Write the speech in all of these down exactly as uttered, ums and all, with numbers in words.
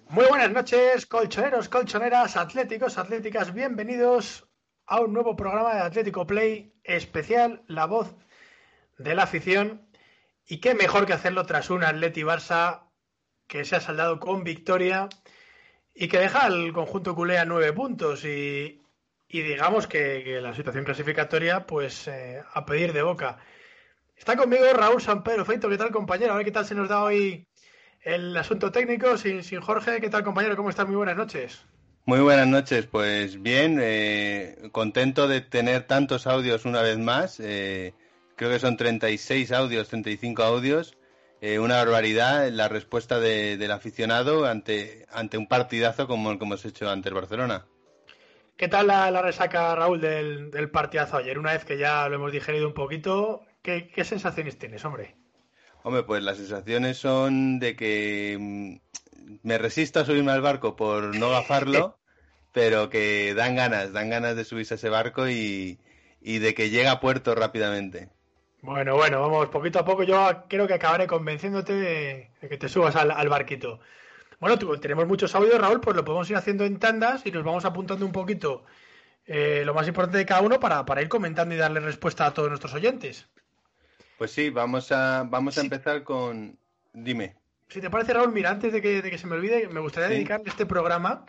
Muy buenas noches, colchoneros, colchoneras, atléticos, atléticas, bienvenidos a un nuevo programa de Atlético Play especial, la voz de la afición. Y qué mejor que hacerlo tras un Atleti Barça que se ha saldado con victoria y que deja al conjunto culé a nueve puntos y, y digamos que, que la situación clasificatoria pues eh, a pedir de boca. Está conmigo Raúl Sampedro Feito, ¿qué tal compañero? A ver qué tal se nos da hoy el asunto técnico sin, sin Jorge. ¿Qué tal compañero? ¿Cómo estás? Muy buenas noches. Muy buenas noches, pues bien, eh, contento de tener tantos audios una vez más, eh, creo que son treinta y seis audios, treinta y cinco audios, eh, una barbaridad la respuesta de, del aficionado ante, ante un partidazo como el que hemos hecho ante el Barcelona. ¿Qué tal la, la resaca, Raúl, del, del partidazo ayer? Una vez que ya lo hemos digerido un poquito, ¿qué, qué sensaciones tienes, hombre? Hombre, pues las sensaciones son de que mm, me resisto a subirme al barco por no gafarlo, pero que dan ganas, dan ganas de subirse a ese barco y, y de que llegue a puerto rápidamente. Bueno, bueno, vamos, poquito a poco yo creo que acabaré convenciéndote de, de que te subas al, al barquito. Bueno, tú, tenemos muchos audios, Raúl, pues lo podemos ir haciendo en tandas y nos vamos apuntando un poquito eh, lo más importante de cada uno para, para ir comentando y darle respuesta a todos nuestros oyentes. Pues sí, vamos a, vamos a Si, empezar con... Dime, si te parece, Raúl, mira, antes de que, de que se me olvide, me gustaría ¿sí? dedicarle este programa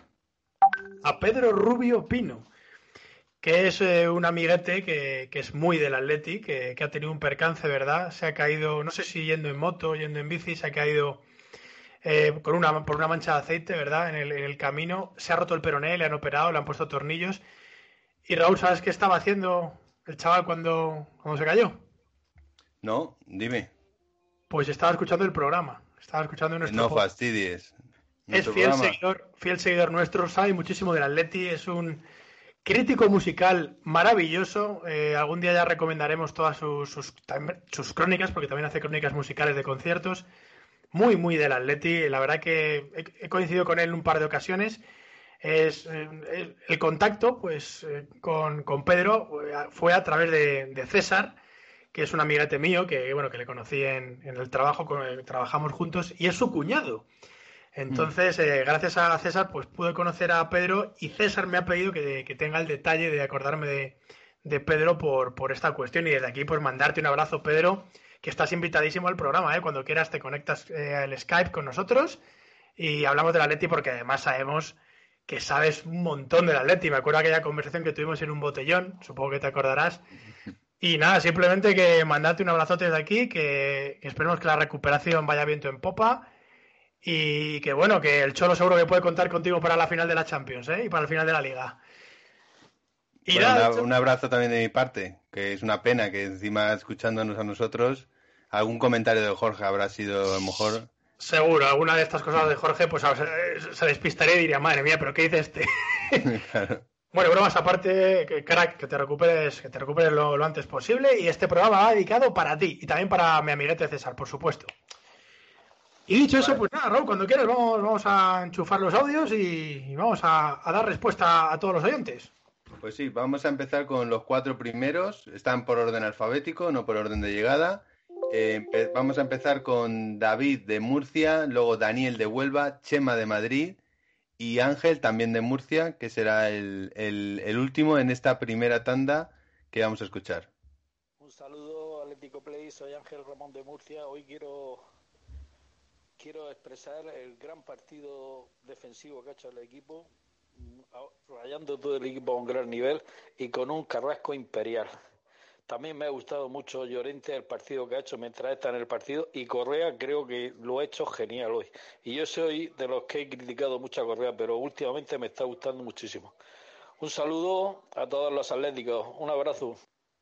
a Pedro Rubio Pino, que es eh, un amiguete que, que es muy del Atleti, que, que ha tenido un percance, ¿verdad? Se ha caído, no sé si yendo en moto, yendo en bici, se ha caído eh, con una, por una mancha de aceite, ¿verdad? En el, en el camino, se ha roto el peroné, le han operado, le han puesto tornillos. Y Raúl, ¿sabes qué estaba haciendo el chaval cuando, cuando se cayó? ¿No? Dime. Pues estaba escuchando el programa, estaba escuchando Eh, nuestro No podcast. fastidies. Es Nuestro fiel programa. seguidor, fiel seguidor nuestro, sabe muchísimo del Atleti, es un crítico musical maravilloso. Eh, algún día ya recomendaremos todas sus, sus, sus crónicas, porque también hace crónicas musicales de conciertos. Muy, muy del Atleti. La verdad que he, he coincidido con él en un par de ocasiones. Es, eh, el contacto pues eh, con, con Pedro eh, fue a través de, de César, que es un amiguete mío, que bueno, que le conocí en, en el trabajo, con el, trabajamos juntos, y es su cuñado. Mm. Entonces, eh, gracias a César, pues pude conocer a Pedro y César me ha pedido que, que tenga el detalle de acordarme de, de Pedro por, por, esta cuestión y desde aquí pues mandarte un abrazo, Pedro, que estás invitadísimo al programa, ¿eh? Cuando quieras te conectas eh, al Skype con nosotros y hablamos del Atleti porque además sabemos que sabes un montón del Atleti. Me acuerdo aquella conversación que tuvimos en un botellón, supongo que te acordarás. Y nada, simplemente que mandarte un abrazote desde aquí, que, que esperemos que la recuperación vaya viento en popa y que bueno, que el Cholo seguro que puede contar contigo para la final de la Champions, ¿eh? Y para el final de la Liga. Y Bueno, nada, de una- hecho, un abrazo también de mi parte, que es una pena que encima escuchándonos a nosotros, algún comentario de Jorge habrá sido a lo mejor... seguro, alguna de estas cosas de Jorge, pues se, se despistaría y diría, madre mía, pero ¿qué dice este? Claro. Bueno, bromas aparte, que, crack, que te recuperes, que te recuperes lo, lo antes posible. Y este programa va dedicado para ti y también para mi amiguete César, por supuesto. Y dicho eso, Vale. pues nada, Raúl, cuando quieras vamos, vamos a enchufar los audios y, y vamos a, a dar respuesta a todos los oyentes. Pues sí, vamos a empezar con los cuatro primeros. Están por orden alfabético, no por orden de llegada. Eh, empe- vamos a empezar con David de Murcia, luego Daniel de Huelva, Chema de Madrid y Ángel también de Murcia, que será el, el- el último en esta primera tanda que vamos a escuchar. Un saludo Atlético Play, soy Ángel Ramón de Murcia. Hoy quiero quiero expresar el gran partido defensivo que ha hecho el equipo, rayando todo el equipo a un gran nivel y con un Carrasco imperial. También me ha gustado mucho Llorente, el partido que ha hecho mientras está en el partido, y Correa creo que lo ha hecho genial hoy. Y yo soy de los que he criticado mucho a Correa, pero últimamente me está gustando muchísimo. Un saludo a todos los atléticos, un abrazo.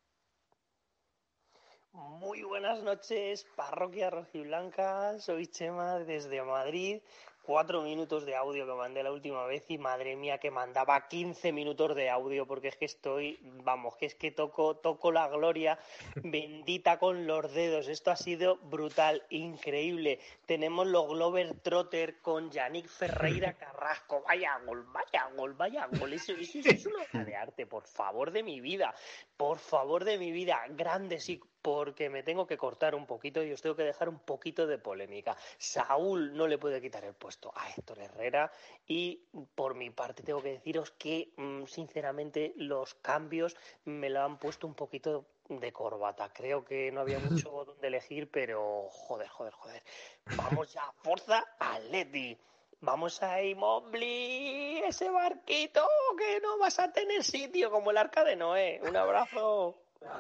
Muy buenas noches, parroquia rojiblanca, soy Chema desde Madrid. Cuatro minutos de audio que mandé la última vez y madre mía que mandaba quince minutos de audio porque es que estoy, vamos, que es que toco, toco la gloria bendita con los dedos. Esto ha sido brutal, increíble. Tenemos los Glover Trotter con Yannick Ferreira Carrasco. Vaya gol, vaya gol, vaya gol. Eso, eso, eso es una obra de arte, por favor de mi vida, por favor de mi vida. Grandes y porque me tengo que cortar un poquito y os tengo que dejar un poquito de polémica. Saúl no le puede quitar el puesto a Héctor Herrera y por mi parte tengo que deciros que sinceramente los cambios me lo han puesto un poquito de corbata. Creo que no había mucho donde elegir, pero joder, joder, joder. Vamos ya, Forza Atleti. Vamos ahí, Mobley, ese barquito que no vas a tener sitio como el Arca de Noé. Un abrazo.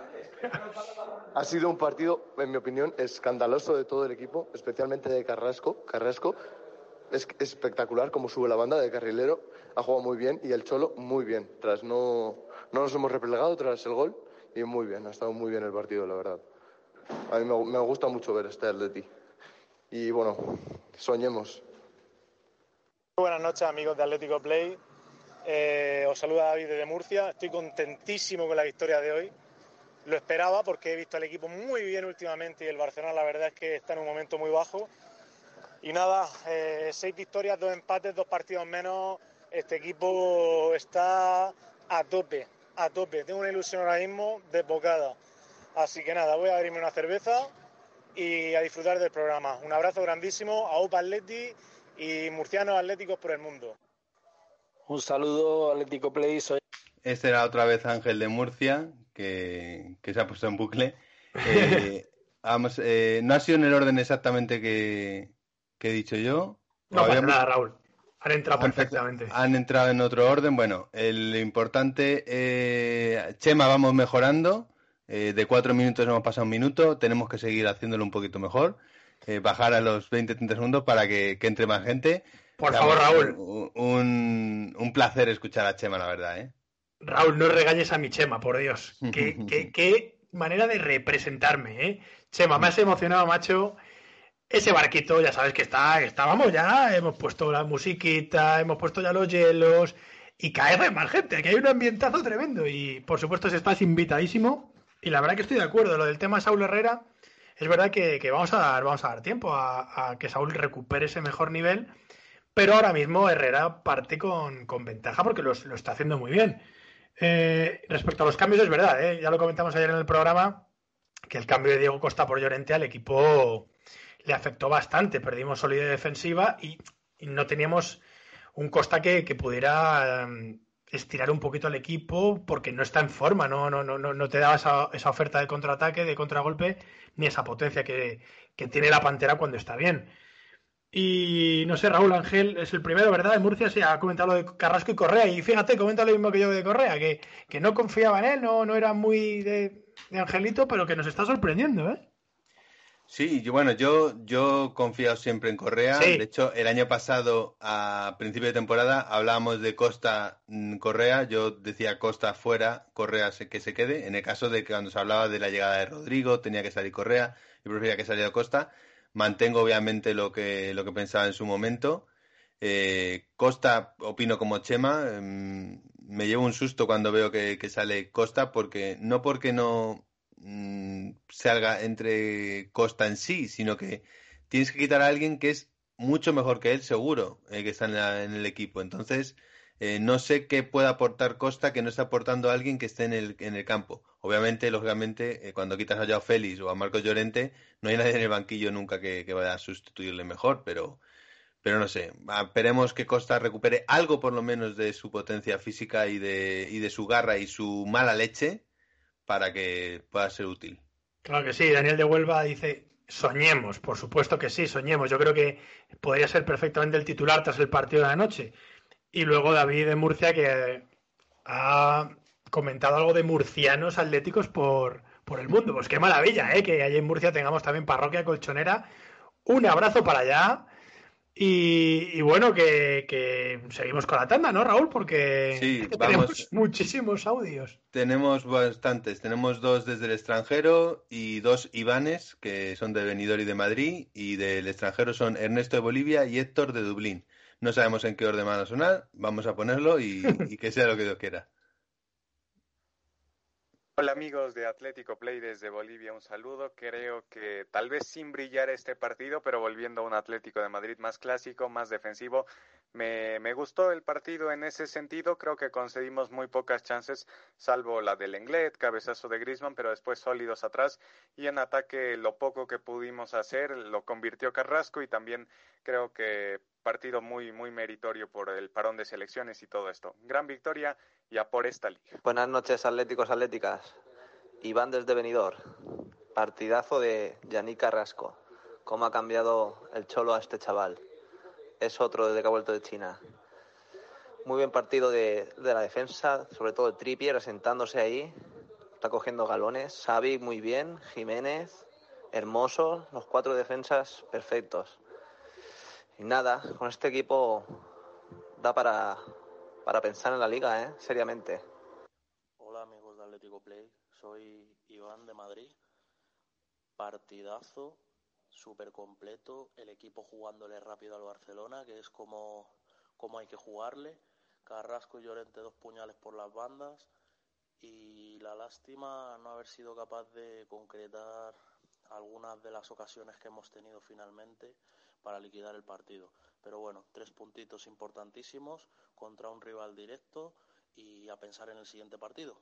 Ha sido un partido, en mi opinión, escandaloso de todo el equipo, especialmente de Carrasco. Carrasco es espectacular como sube la banda de carrilero, ha jugado muy bien y el Cholo muy bien. Tras no, no nos hemos replegado tras el gol y muy bien, ha estado muy bien el partido, la verdad. A mí me, me gusta mucho ver este Atleti. Y bueno, soñemos. Buenas noches, amigos de Atlético Play. Eh, os saluda David desde Murcia. Estoy contentísimo con la victoria de hoy. Lo esperaba porque he visto al equipo muy bien últimamente y el Barcelona la verdad es que está en un momento muy bajo. Y nada, eh, seis victorias, dos empates, dos partidos menos. Este equipo está a tope, a tope. Tengo una ilusión ahora mismo desbocada. Así que nada, voy a abrirme una cerveza y a disfrutar del programa. Un abrazo grandísimo a Opa Atleti y murcianos atléticos por el mundo. Un saludo, Atlético Play. Soy... Este era otra vez Ángel de Murcia, que, que se ha puesto en bucle. Eh, vamos, eh, no ha sido en el orden exactamente que, que he dicho yo. No pasa Habíamos... nada, Raúl. Han entrado han, perfectamente. Han entrado en otro orden. Bueno, el importante, eh, Chema, vamos mejorando. Eh, de cuatro minutos hemos pasado un minuto. Tenemos que seguir haciéndolo un poquito mejor. Eh, bajar a los veinte treinta segundos para que, que entre más gente. Por Vamos, favor, Raúl. Un, un, un placer escuchar a Chema, la verdad, ¿eh? Raúl, no regañes a mi Chema, por Dios. Qué, qué, qué manera de representarme, ¿eh? Chema, me has emocionado, macho. Ese barquito, ya sabes que está, estábamos ya, hemos puesto la musiquita, hemos puesto ya los hielos y cada vez más gente, que hay un ambientazo tremendo y por supuesto estás invitadísimo y la verdad que estoy de acuerdo, lo del tema Saúl Herrera, es verdad que, que vamos, a dar, vamos a dar tiempo a, a que Saúl recupere ese mejor nivel, pero ahora mismo Herrera parte con, con ventaja porque lo, lo está haciendo muy bien. Eh, respecto a los cambios es verdad, ¿eh? Ya lo comentamos ayer en el programa, que el cambio de Diego Costa por Llorente al equipo le afectó bastante, perdimos solidez defensiva y, y no teníamos un Costa que, que pudiera um, estirar un poquito al equipo porque no está en forma, no, no, no, no te daba esa, esa oferta de contraataque, de contragolpe, ni esa potencia que, que tiene la Pantera cuando está bien. Y no sé, Raúl Ángel es el primero, ¿verdad? En Murcia se ha comentado lo de Carrasco y Correa. Y fíjate, comenta lo mismo que yo de Correa, que, que no confiaba en él, no, no era muy de, de Angelito, pero que nos está sorprendiendo, ¿eh? Sí, yo, bueno, yo, yo he confiado siempre en Correa. Sí. De hecho, el año pasado, a principio de temporada, hablábamos de Costa Correa. Yo decía Costa fuera, Correa se, que se quede. En el caso de que cuando se hablaba de la llegada de Rodrigo, tenía que salir Correa. Yo prefería que saliera Costa. Mantengo obviamente lo que, lo que pensaba en su momento. Eh, Costa, opino como Chema. Eh, me llevo un susto cuando veo que, que sale Costa, porque no porque no salga entre Costa en sí, sino que tienes que quitar a alguien que es mucho mejor que él, seguro, eh, que está en, la, en el equipo. Entonces, eh, no sé qué puede aportar Costa que no está aportando a alguien que esté en el, en el campo. Obviamente, lógicamente, eh, cuando quitas a Joao Félix o a Marcos Llorente, no hay nadie en el banquillo nunca que, que vaya a sustituirle mejor, pero, pero no sé. Esperemos que Costa recupere algo por lo menos de su potencia física y de, y de su garra y su mala leche, para que pueda ser útil. Claro que sí, Daniel de Huelva dice, soñemos, por supuesto que sí, soñemos. Yo creo que podría ser perfectamente el titular tras el partido de la noche. Y luego David de Murcia, que ha comentado algo de murcianos atléticos por, por el mundo. Pues qué maravilla, ¿eh? Que allí en Murcia tengamos también parroquia colchonera. Un abrazo para allá. Y, y bueno, que, que seguimos con la tanda, ¿no, Raúl? Porque sí, tenemos vamos, muchísimos audios. Tenemos bastantes. Tenemos dos desde el extranjero y dos Ivanes, que son de Benidorm y de Madrid. Y del extranjero son Ernesto de Bolivia y Héctor de Dublín. No sabemos en qué orden van a sonar. Vamos a ponerlo y, y que sea lo que Dios quiera. Hola amigos de Atlético Play desde Bolivia, un saludo. Creo que tal vez sin brillar este partido, pero volviendo a un Atlético de Madrid más clásico, más defensivo, me, me gustó el partido en ese sentido. Creo que concedimos muy pocas chances, salvo la del Lenglet, cabezazo de Griezmann, pero después sólidos atrás, y en ataque lo poco que pudimos hacer lo convirtió Carrasco, y también creo que partido muy, muy meritorio por el parón de selecciones y todo esto. Gran victoria y a por esta liga. Buenas noches, atléticos, atléticas. Iván desde Benidorm. Partidazo de Yannick Carrasco. Cómo ha cambiado el cholo a este chaval. Es otro desde que ha vuelto de China. Muy buen partido de, de la defensa, sobre todo Trippier asentándose ahí. Está cogiendo galones. Xavi muy bien. Jiménez, Hermoso. Los cuatro defensas perfectos. Y nada, con este equipo da para... para pensar en la liga, ¿eh? Seriamente. Hola amigos de Atlético Play, soy Iván de Madrid. Partidazo, súper completo, el equipo jugándole rápido al Barcelona, que es como, como hay que jugarle. Carrasco y Llorente dos puñales por las bandas, y la lástima no haber sido capaz de concretar algunas de las ocasiones que hemos tenido finalmente para liquidar el partido. Pero bueno, tres puntitos importantísimos contra un rival directo y a pensar en el siguiente partido.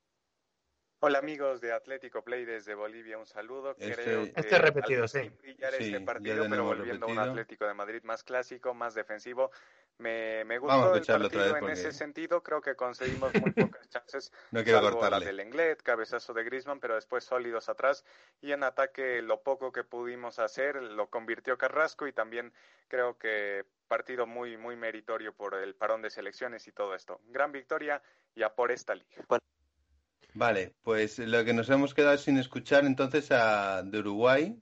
Hola amigos de Atlético Play desde Bolivia, un saludo. Este, Creo que este repetido, sí. brillar Sí, este ya partido, de pero nuevo volviendo a un repetido. Atlético de Madrid más clásico, más defensivo. Me, me Vamos a gustó el escucharlo otra partido vez en porque ese sentido. Creo que concedimos muy pocas chances, no quiero salvo cortarle. la del Lenglet, cabezazo de Griezmann, pero después sólidos atrás, y en ataque lo poco que pudimos hacer lo convirtió Carrasco, y también creo que partido muy, muy meritorio por el parón de selecciones y todo esto. Gran victoria y a por esta liga. Bueno. Vale, pues lo que nos hemos quedado sin escuchar entonces a de Uruguay,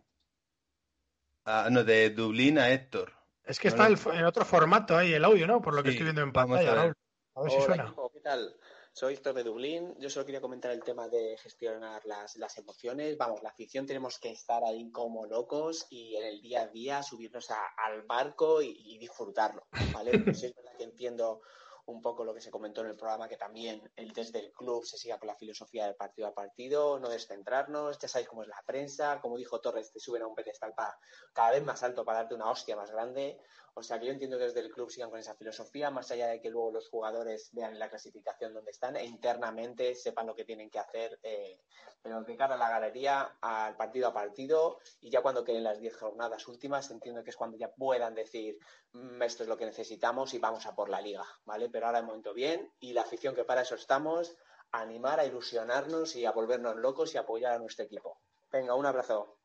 a, no, de Dublín a Héctor. Es que No está lo- el- en otro formato ahí el audio, ¿no? Por lo que Sí, estoy viendo en vamos pantalla, a ver. Raúl. A ver si Hola suena. equipo, ¿qué tal? Soy Héctor de Dublín. Yo solo quería comentar el tema de gestionar las, las emociones. Vamos, la afición tenemos que estar ahí como locos y en el día a día subirnos a- al barco y, y disfrutarlo, ¿vale? Pues sí es verdad que entiendo un poco lo que se comentó en el programa, que también el desde el club se siga con la filosofía del partido a partido, no descentrarnos. Ya sabéis cómo es la prensa, como dijo Torres, te suben a un pedestal para cada vez más alto para darte una hostia más grande. O sea que yo entiendo que desde el club sigan con esa filosofía, más allá de que luego los jugadores vean en la clasificación dónde están e internamente sepan lo que tienen que hacer, eh, pero de cara a la galería, al partido a partido, y ya cuando queden las diez jornadas últimas, entiendo que es cuando ya puedan decir mmm, esto es lo que necesitamos y vamos a por la liga, ¿vale? Pero ahora de momento bien, y la afición, que para eso estamos, a animar, a ilusionarnos y a volvernos locos y a apoyar a nuestro equipo. Venga, un abrazo.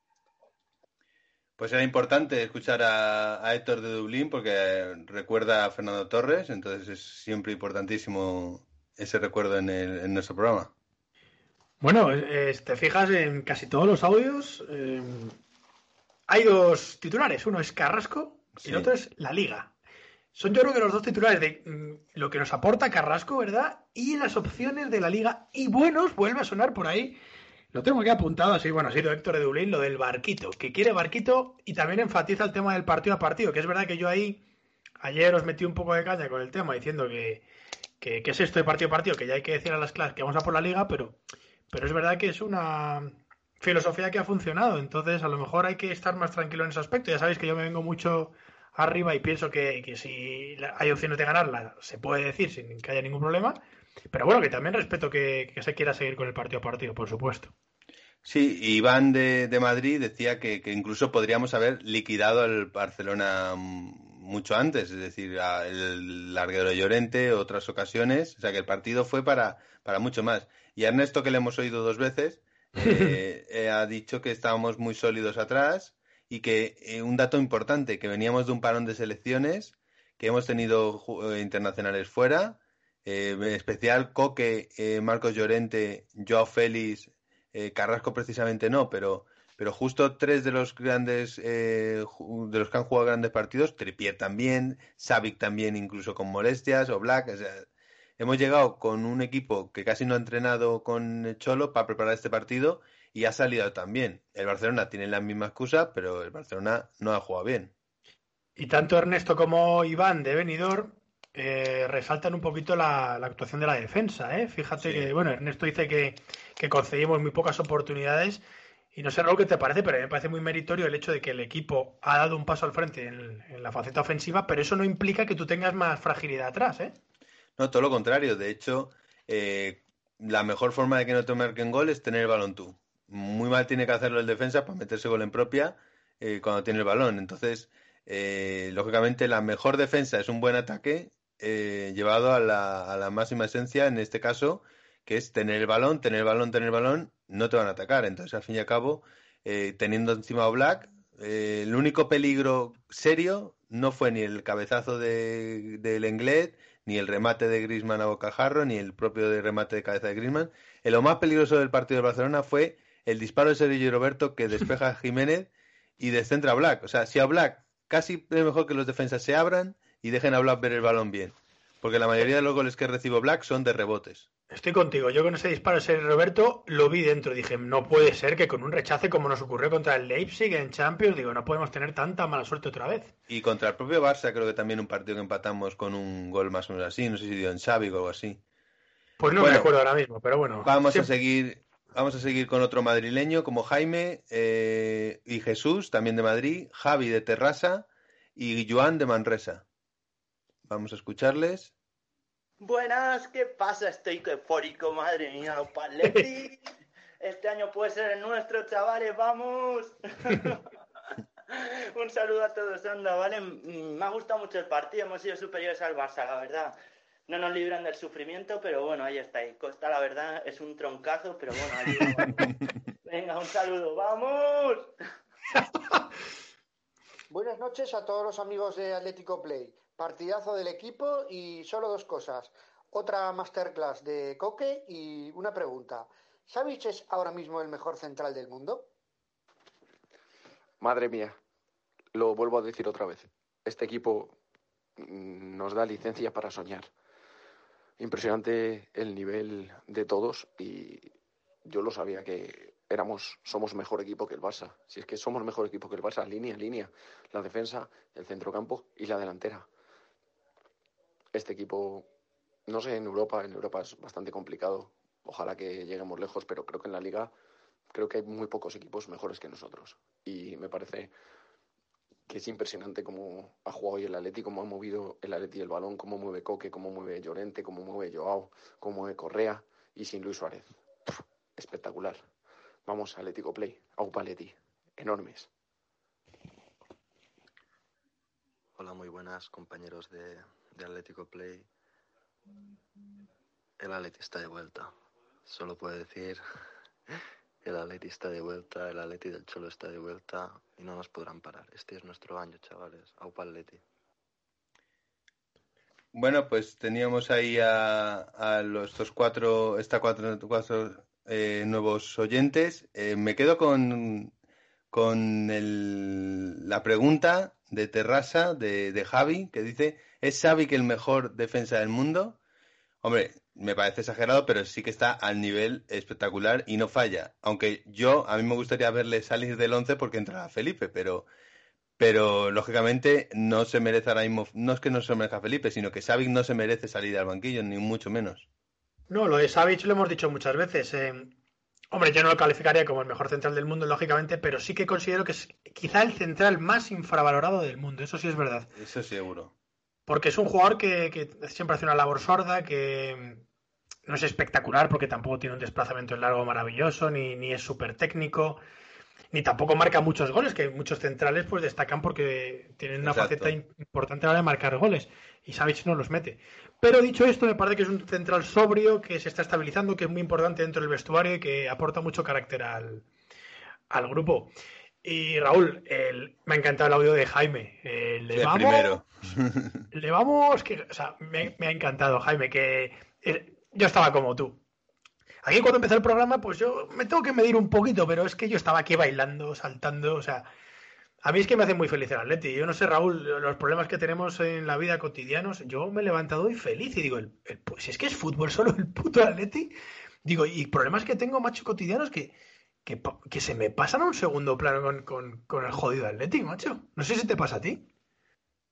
Pues era importante escuchar a, a Héctor de Dublín porque recuerda a Fernando Torres, entonces es siempre importantísimo ese recuerdo en, el, en nuestro programa. Bueno, eh, te fijas en casi todos los audios. Eh, hay dos titulares. Uno es Carrasco y Sí. el otro es la Liga. Son yo creo que los dos titulares de mm, lo que nos aporta Carrasco, ¿verdad? Y las opciones de la Liga. Y buenos, vuelve a sonar por ahí. Lo tengo aquí apuntado así, bueno, ha sido Héctor de Dublín, lo del barquito, que quiere barquito y también enfatiza el tema del partido a partido, que es verdad que yo ahí ayer os metí un poco de caña con el tema diciendo que, que, que es esto de partido a partido, que ya hay que decir a las clases que vamos a por la Liga, pero, pero es verdad que es una filosofía que ha funcionado, entonces a lo mejor hay que estar más tranquilo en ese aspecto. Ya sabéis que yo me vengo mucho arriba y pienso que, que si hay opciones de ganarla se puede decir sin que haya ningún problema. Pero bueno, que también respeto que, que se quiera seguir con el partido a partido, por supuesto. Sí, Iván de, de Madrid decía que, que incluso podríamos haber liquidado al Barcelona mucho antes, es decir, el larguero Llorente, otras ocasiones, o sea que el partido fue para, para mucho más. Y a Ernesto, que le hemos oído dos veces, eh, eh, ha dicho que estábamos muy sólidos atrás y que eh, un dato importante, que veníamos de un parón de selecciones, que hemos tenido eh, internacionales fuera, eh, en especial Coque, eh, Marcos Llorente, Joao Félix, eh, Carrasco precisamente no, pero, pero justo tres de los grandes, eh, de los que han jugado grandes partidos, Trippier también, Savic también incluso con molestias, o Black, o sea, hemos llegado con un equipo que casi no ha entrenado con el Cholo para preparar este partido y ha salido también. El Barcelona tiene la misma excusa, pero el Barcelona no ha jugado bien. Y tanto Ernesto como Iván de Benidorm eh, resaltan un poquito la, la actuación de la defensa, ¿eh? Fíjate Sí. que, bueno, Ernesto dice que, que concedimos muy pocas oportunidades y no sé, Raúl, qué te parece, pero a mí me parece muy meritorio el hecho de que el equipo ha dado un paso al frente en, en la faceta ofensiva, pero eso no implica que tú tengas más fragilidad atrás, ¿eh? No, todo lo contrario. De hecho, eh, la mejor forma de que no te marquen gol es tener el balón tú. Muy mal tiene que hacerlo el defensa para meterse gol en propia eh, cuando tiene el balón. Entonces, eh, lógicamente, la mejor defensa es un buen ataque eh, llevado a la, a la máxima esencia, en este caso, que es tener el balón, tener el balón, tener el balón, no te van a atacar. Entonces, al fin y al cabo, eh, teniendo encima a Oblak, eh, el único peligro serio no fue ni el cabezazo de, de Lenglet, ni el remate de Griezmann a bocajarro, ni el propio de remate de cabeza de Griezmann. Eh, lo más peligroso del partido de Barcelona fue el disparo de Sergio Roberto que despeja a Jiménez y descentra a Oblak. O sea, si a Oblak casi es mejor que los defensas se abran y dejen a Oblak ver el balón bien. Porque la mayoría de los goles que recibe Oblak son de rebotes. Estoy contigo. Yo con ese disparo de Sergio Roberto lo vi dentro. Dije, no puede ser que con un rechace como nos ocurrió contra el Leipzig en Champions, digo, no podemos tener tanta mala suerte otra vez. Y contra el propio Barça creo que también un partido que empatamos con un gol más o menos así. No sé si dio en Xavi o algo así. Pues no Bueno, me acuerdo ahora mismo, pero bueno. Vamos siempre... a seguir... Vamos a seguir con otro madrileño como Jaime eh, y Jesús, también de Madrid, Javi de Terrassa y Joan de Manresa. Vamos a escucharles. Buenas, ¿qué pasa? Estoy eufórico, madre mía, Paletti. Este año puede ser el nuestro, chavales, vamos. Un saludo a todos, anda, ¿vale? Me ha gustado mucho el partido, hemos sido superiores al Barça, la verdad. No nos libran del sufrimiento, pero bueno, ahí está. Y Costa, la verdad, es un troncazo, pero bueno, ahí vamos. Venga, un saludo, ¡vamos! Buenas noches a todos los amigos de Atlético Play. Partidazo del equipo y solo dos cosas. Otra masterclass de Coque y una pregunta. ¿Savic es ahora mismo el mejor central del mundo? Madre mía, lo vuelvo a decir otra vez. Este equipo nos da licencia para soñar. Impresionante el nivel de todos y yo lo sabía que éramos, somos mejor equipo que el Barça. Si es que somos mejor equipo que el Barça, línea, línea, la defensa, el centrocampo y la delantera. Este equipo, no sé, en Europa, en Europa es bastante complicado. Ojalá que lleguemos lejos, pero creo que en la Liga creo que hay muy pocos equipos mejores que nosotros. Y me parece que es impresionante cómo ha jugado hoy el Atleti, cómo ha movido el Atleti el balón, cómo mueve Coque, cómo mueve Llorente, cómo mueve Joao, cómo mueve Correa y sin Luis Suárez. Pff, espectacular. Vamos, Atlético Play, Aupa Atleti, enormes. Hola, muy buenas compañeros de, de Atlético Play. El Atleti está de vuelta. Solo puedo decir, el Atleti está de vuelta, el Atleti del Cholo está de vuelta y no nos podrán parar. Este es nuestro año, chavales. Aupa Atleti. Bueno, pues teníamos ahí a, a los estos cuatro, esta cuatro, cuatro eh, nuevos oyentes. Eh, me quedo con, con el, la pregunta de Terrassa, de, de Javi, que dice, ¿es Xavi el mejor defensa del mundo? Hombre, me parece exagerado, pero sí que está al nivel espectacular y no falla. Aunque yo, a mí me gustaría verle salir del once porque entra Felipe, pero... Pero, lógicamente, no se merece ahora mismo... No es que no se merezca Felipe, sino que Xavi no se merece salir al banquillo, ni mucho menos. No, lo de Savic lo hemos dicho muchas veces. Eh, hombre, yo no lo calificaría como el mejor central del mundo, lógicamente, pero sí que considero que es quizá el central más infravalorado del mundo. Eso sí es verdad. Eso seguro. Porque es un jugador que, que siempre hace una labor sorda, que no es espectacular porque tampoco tiene un desplazamiento en largo maravilloso, ni, ni es súper técnico, ni tampoco marca muchos goles, que muchos centrales pues destacan porque tienen una Exacto. faceta importante a la hora de marcar goles, y Savic no los mete. Pero dicho esto, me parece que es un central sobrio, que se está estabilizando, que es muy importante dentro del vestuario y que aporta mucho carácter al, al grupo. Y Raúl, el, me ha encantado el audio de Jaime. El, le Sí, el vamos, primero. le vamos, que, o sea, me, me ha encantado, Jaime, que eh, yo estaba como tú. Aquí cuando empezó el programa, pues yo me tengo que medir un poquito, pero es que yo estaba aquí bailando, saltando, o sea, a mí es que me hace muy feliz el Atleti. Yo no sé, Raúl, los problemas que tenemos en la vida cotidianos, yo me he levantado hoy feliz y digo, el, el, pues es que es fútbol solo el puto Atleti. Digo, y problemas que tengo, macho, cotidianos que, que, que se me pasan a un segundo plano con, con, con el jodido Atleti, macho. No sé si te pasa a ti.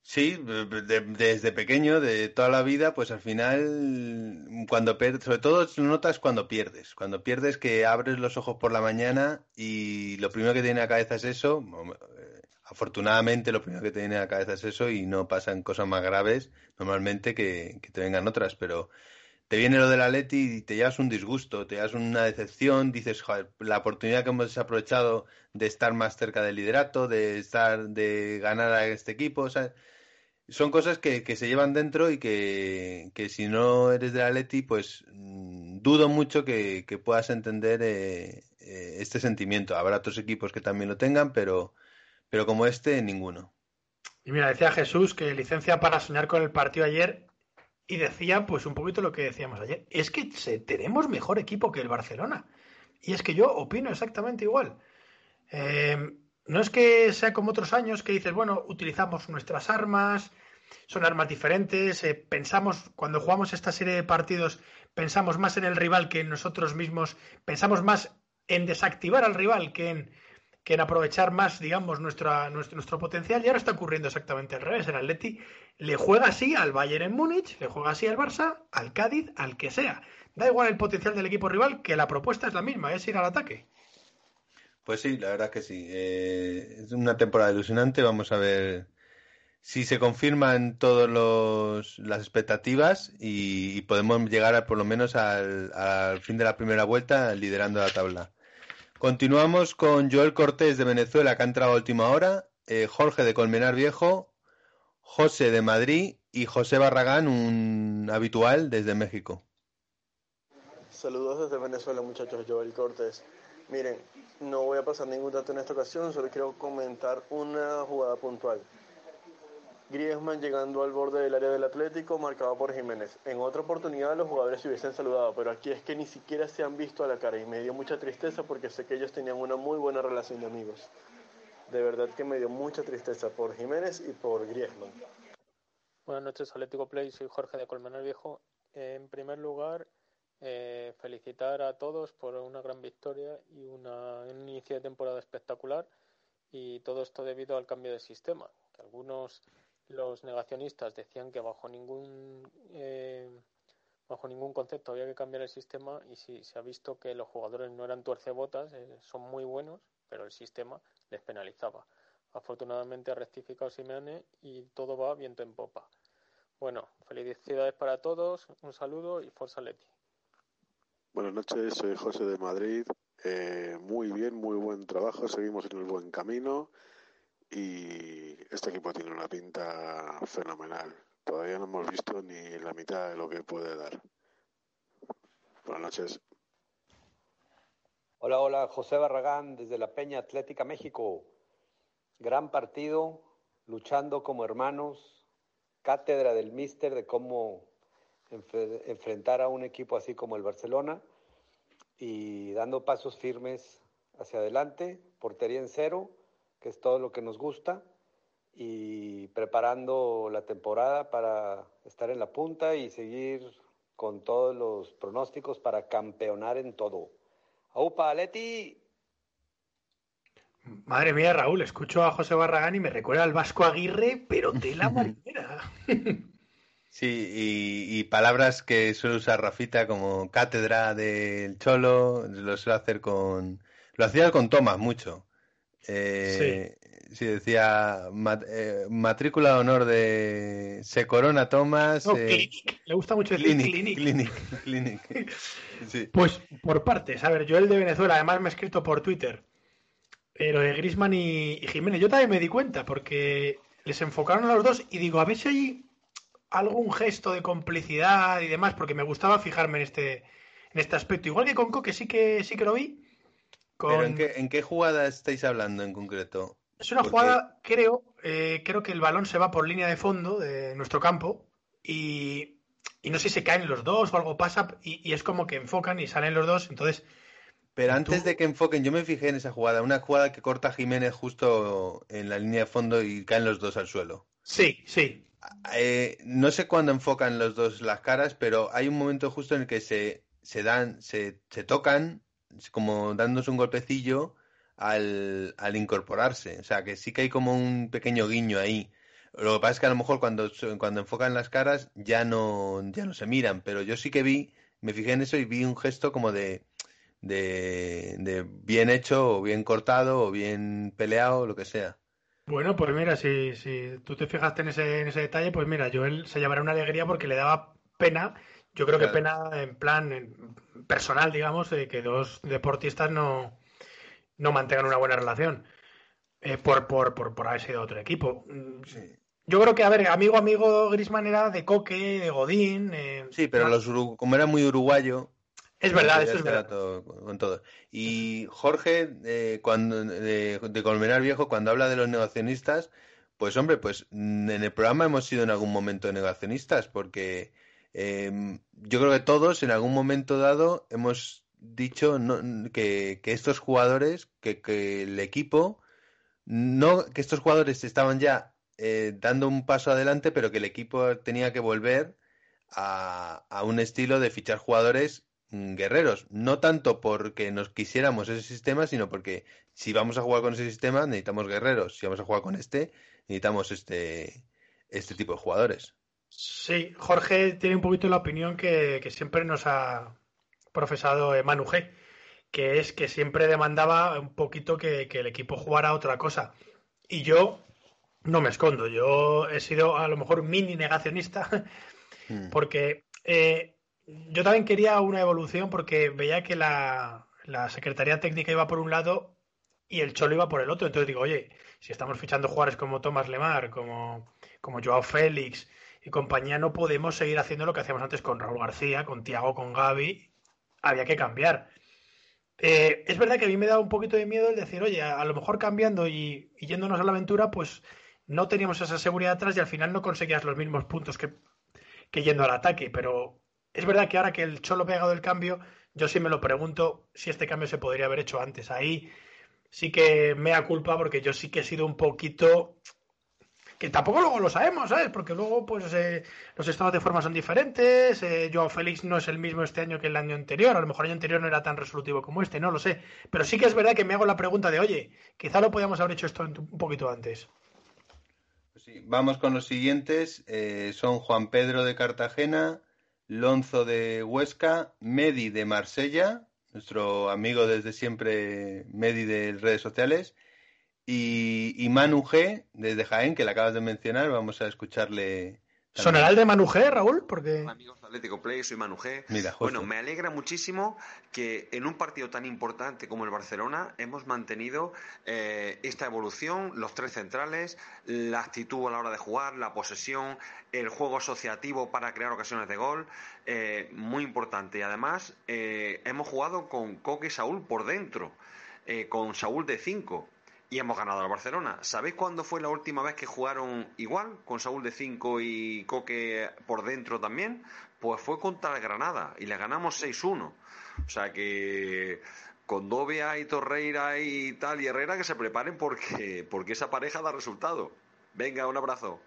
Sí, de, desde pequeño, de toda la vida, pues al final, cuando pierdes, sobre todo lo notas cuando pierdes. Cuando pierdes que abres los ojos por la mañana y lo primero que te viene a la cabeza es eso. Afortunadamente lo primero que te viene a la cabeza es eso y no pasan cosas más graves normalmente que, que te vengan otras, pero te viene lo del Atleti y te llevas un disgusto, te llevas una decepción, dices, joder, la oportunidad que hemos desaprovechado de estar más cerca del liderato, de estar, de ganar a este equipo, o sea, son cosas que, que se llevan dentro y que, que si no eres del Atleti, pues mmm, dudo mucho que, que puedas entender eh, eh, este sentimiento. Habrá otros equipos que también lo tengan, pero, pero como este, ninguno. Y mira, decía Jesús que licencia para soñar con el partido ayer y decía pues un poquito lo que decíamos ayer. Es que se, tenemos mejor equipo que el Barcelona. Y es que yo opino exactamente igual. Eh, no es que sea como otros años que dices, bueno, utilizamos nuestras armas, son armas diferentes, eh, pensamos, cuando jugamos esta serie de partidos, pensamos más en el rival que en nosotros mismos, pensamos más en desactivar al rival que en, que en aprovechar más, digamos, nuestra, nuestro, nuestro potencial, y ahora está ocurriendo exactamente al revés. El Atleti le juega así al Bayern en Múnich, le juega así al Barça, al Cádiz, al que sea. Da igual el potencial del equipo rival, que la propuesta es la misma, es ir al ataque. Pues sí, la verdad que sí. Eh, es una temporada ilusionante. Vamos a ver si se confirman todas las expectativas y, y podemos llegar a, por lo menos al, al fin de la primera vuelta liderando la tabla. Continuamos con Joel Cortés de Venezuela, que ha entrado a última hora, eh, Jorge de Colmenar Viejo, José de Madrid y José Barragán, un habitual desde México. Saludos desde Venezuela, muchachos. Joel Cortés. Miren, no voy a pasar ningún dato en esta ocasión, solo quiero comentar una jugada puntual. Griezmann llegando al borde del área del Atlético, marcado por Jiménez. En otra oportunidad los jugadores se hubiesen saludado, pero aquí es que ni siquiera se han visto a la cara y me dio mucha tristeza porque sé que ellos tenían una muy buena relación de amigos. De verdad que me dio mucha tristeza por Jiménez y por Griezmann. Buenas noches, Atlético Play, soy Jorge de Colmenar Viejo. En primer lugar, eh, felicitar a todos por una gran victoria y una, un inicio de temporada espectacular, y todo esto debido al cambio de sistema, que algunos... Los negacionistas decían que bajo ningún eh, bajo ningún concepto había que cambiar el sistema, y sí, se ha visto que los jugadores no eran tuercebotas, eh, son muy buenos, pero el sistema les penalizaba. Afortunadamente ha rectificado Simeone y todo va viento en popa. Bueno, felicidades para todos, un saludo y Forza Atleti. Buenas noches, soy José de Madrid. Eh, muy bien, muy buen trabajo, seguimos en el buen camino. Y este equipo tiene una pinta fenomenal. Todavía no hemos visto ni la mitad de lo que puede dar. Buenas noches. Hola, hola, José Barragán desde la Peña Atlética México. Gran partido, luchando como hermanos, cátedra del míster de cómo enf- enfrentar a un equipo así como el Barcelona, y dando pasos firmes hacia adelante, portería en cero, que es todo lo que nos gusta, y preparando la temporada para estar en la punta y seguir con todos los pronósticos para campeonar en todo. ¡Aupa, Atleti! Madre mía, Raúl, escucho a José Barragán y me recuerda al Vasco Aguirre, pero de la marinera. Sí, y, y palabras que suele usar Rafita como cátedra del Cholo, lo suele hacer con... Lo hacía con Tomás mucho. Eh, sí. sí, decía mat, eh, matrícula de honor de Se Corona Tomás. No, eh, Clinic. Le gusta mucho decir Clinic. Clinic. Clinic, Clinic. Sí. Pues por partes. A ver, yo el de Venezuela, además me ha escrito por Twitter. Pero de Griezmann y, y Jiménez, yo también me di cuenta porque les enfocaron a los dos y digo, a ver si hay algún gesto de complicidad y demás, porque me gustaba fijarme en este, en este aspecto. Igual que con Coque sí que sí que lo vi. Con... ¿Pero en qué, en qué jugada estáis hablando en concreto? Es una Porque... jugada, creo, eh, creo que el balón se va por línea de fondo de nuestro campo y, y no sé si se caen los dos o algo pasa y, y es como que enfocan y salen los dos, entonces... Pero antes de que enfoquen, yo me fijé en esa jugada, una jugada que corta Jiménez justo en la línea de fondo y caen los dos al suelo. Sí, sí. Eh, no sé cuándo enfocan los dos las caras, pero hay un momento justo en el que se, se dan, se, se tocan, como dándose un golpecillo al, al incorporarse. O sea, que sí que hay como un pequeño guiño ahí. Lo que pasa es que a lo mejor cuando, cuando enfocan las caras ya no, ya no se miran, pero yo sí que vi, me fijé en eso y vi un gesto como de, de, de bien hecho o bien cortado o bien peleado, lo que sea. Bueno, pues mira, si, si tú te fijaste en ese, en ese detalle, pues mira, Joel se llevará una alegría porque le daba pena, yo creo que Claro. pena en plan en personal, digamos, de que dos deportistas no, no mantengan una buena relación eh, por, por, por, por haber sido otro equipo. Mm, Sí. Yo creo que, a ver, amigo, amigo Griezmann era de Coque, de Godín. eh, Sí, pero no- los uru- como era muy uruguayo, es no verdad, podía eso es estar a verdad. todo, con todo. Y Jorge, eh, cuando de, de Colmenar Viejo, cuando habla de los negacionistas, pues hombre, pues mm, en el programa hemos sido en algún momento negacionistas, porque eh, yo creo que todos en algún momento dado hemos dicho no, que, que estos jugadores, que, que el equipo, no, que estos jugadores estaban ya eh, dando un paso adelante, pero que el equipo tenía que volver a, a un estilo de fichar jugadores mm, guerreros. No tanto porque nos quisiéramos ese sistema, sino porque si vamos a jugar con ese sistema necesitamos guerreros. Si vamos a jugar con este, necesitamos este, este tipo de jugadores. Sí, Jorge tiene un poquito la opinión que, que siempre nos ha profesado eh, Manu G, que es que siempre demandaba un poquito que, que el equipo jugara otra cosa. Y yo no me escondo, yo he sido a lo mejor un mini negacionista Mm. porque eh, yo también quería una evolución porque veía que la, la Secretaría Técnica iba por un lado y el Cholo iba por el otro. Entonces digo, oye, si estamos fichando jugadores como Tomás Lemar, como, como Joao Félix y compañía, no podemos seguir haciendo lo que hacíamos antes con Raúl García, con Thiago, con Gavi. Había que cambiar. Eh, es verdad que a mí me da un poquito de miedo el decir, oye, a, a lo mejor cambiando y, y yéndonos a la aventura, pues no teníamos esa seguridad atrás y al final no conseguías los mismos puntos que, que yendo al ataque. Pero es verdad que ahora que el Cholo ha pegado el cambio, yo sí me lo pregunto si este cambio se podría haber hecho antes. Ahí sí que me da culpa porque yo sí que he sido un poquito que tampoco luego lo sabemos, ¿sabes? Porque luego pues eh, los estados de forma son diferentes, eh, Joao Félix no es el mismo este año que el año anterior, a lo mejor el año anterior no era tan resolutivo como este, no lo sé, pero sí que es verdad que me hago la pregunta de, oye, quizá lo podíamos haber hecho esto un poquito antes. Pues sí, vamos con los siguientes. Eh, son Juan Pedro de Cartagena, Lonzo de Huesca, Medi de Marsella, nuestro amigo desde siempre, Medi de redes sociales, y, y Manu G desde Jaén, que le acabas de mencionar. Vamos a escucharle también. ¿Sonará el de Manu G, Raúl? Porque... Hola amigos de Atlético Play, soy Manu G. Mira, justo. Bueno, me alegra muchísimo que en un partido tan importante como el Barcelona hemos mantenido eh, esta evolución, los tres centrales, la actitud a la hora de jugar, la posesión, el juego asociativo para crear ocasiones de gol, eh, muy importante. Y además eh, hemos jugado con Coque y Saúl por dentro, eh, con Saúl de cinco. Y hemos ganado al Barcelona. ¿Sabéis cuándo fue la última vez que jugaron igual, con Saúl de cinco y Coque por dentro también? Pues fue contra el Granada y le ganamos seis uno. O sea que con Dovia y Torreira y tal y Herrera que se preparen porque, porque esa pareja da resultado. Venga, un abrazo.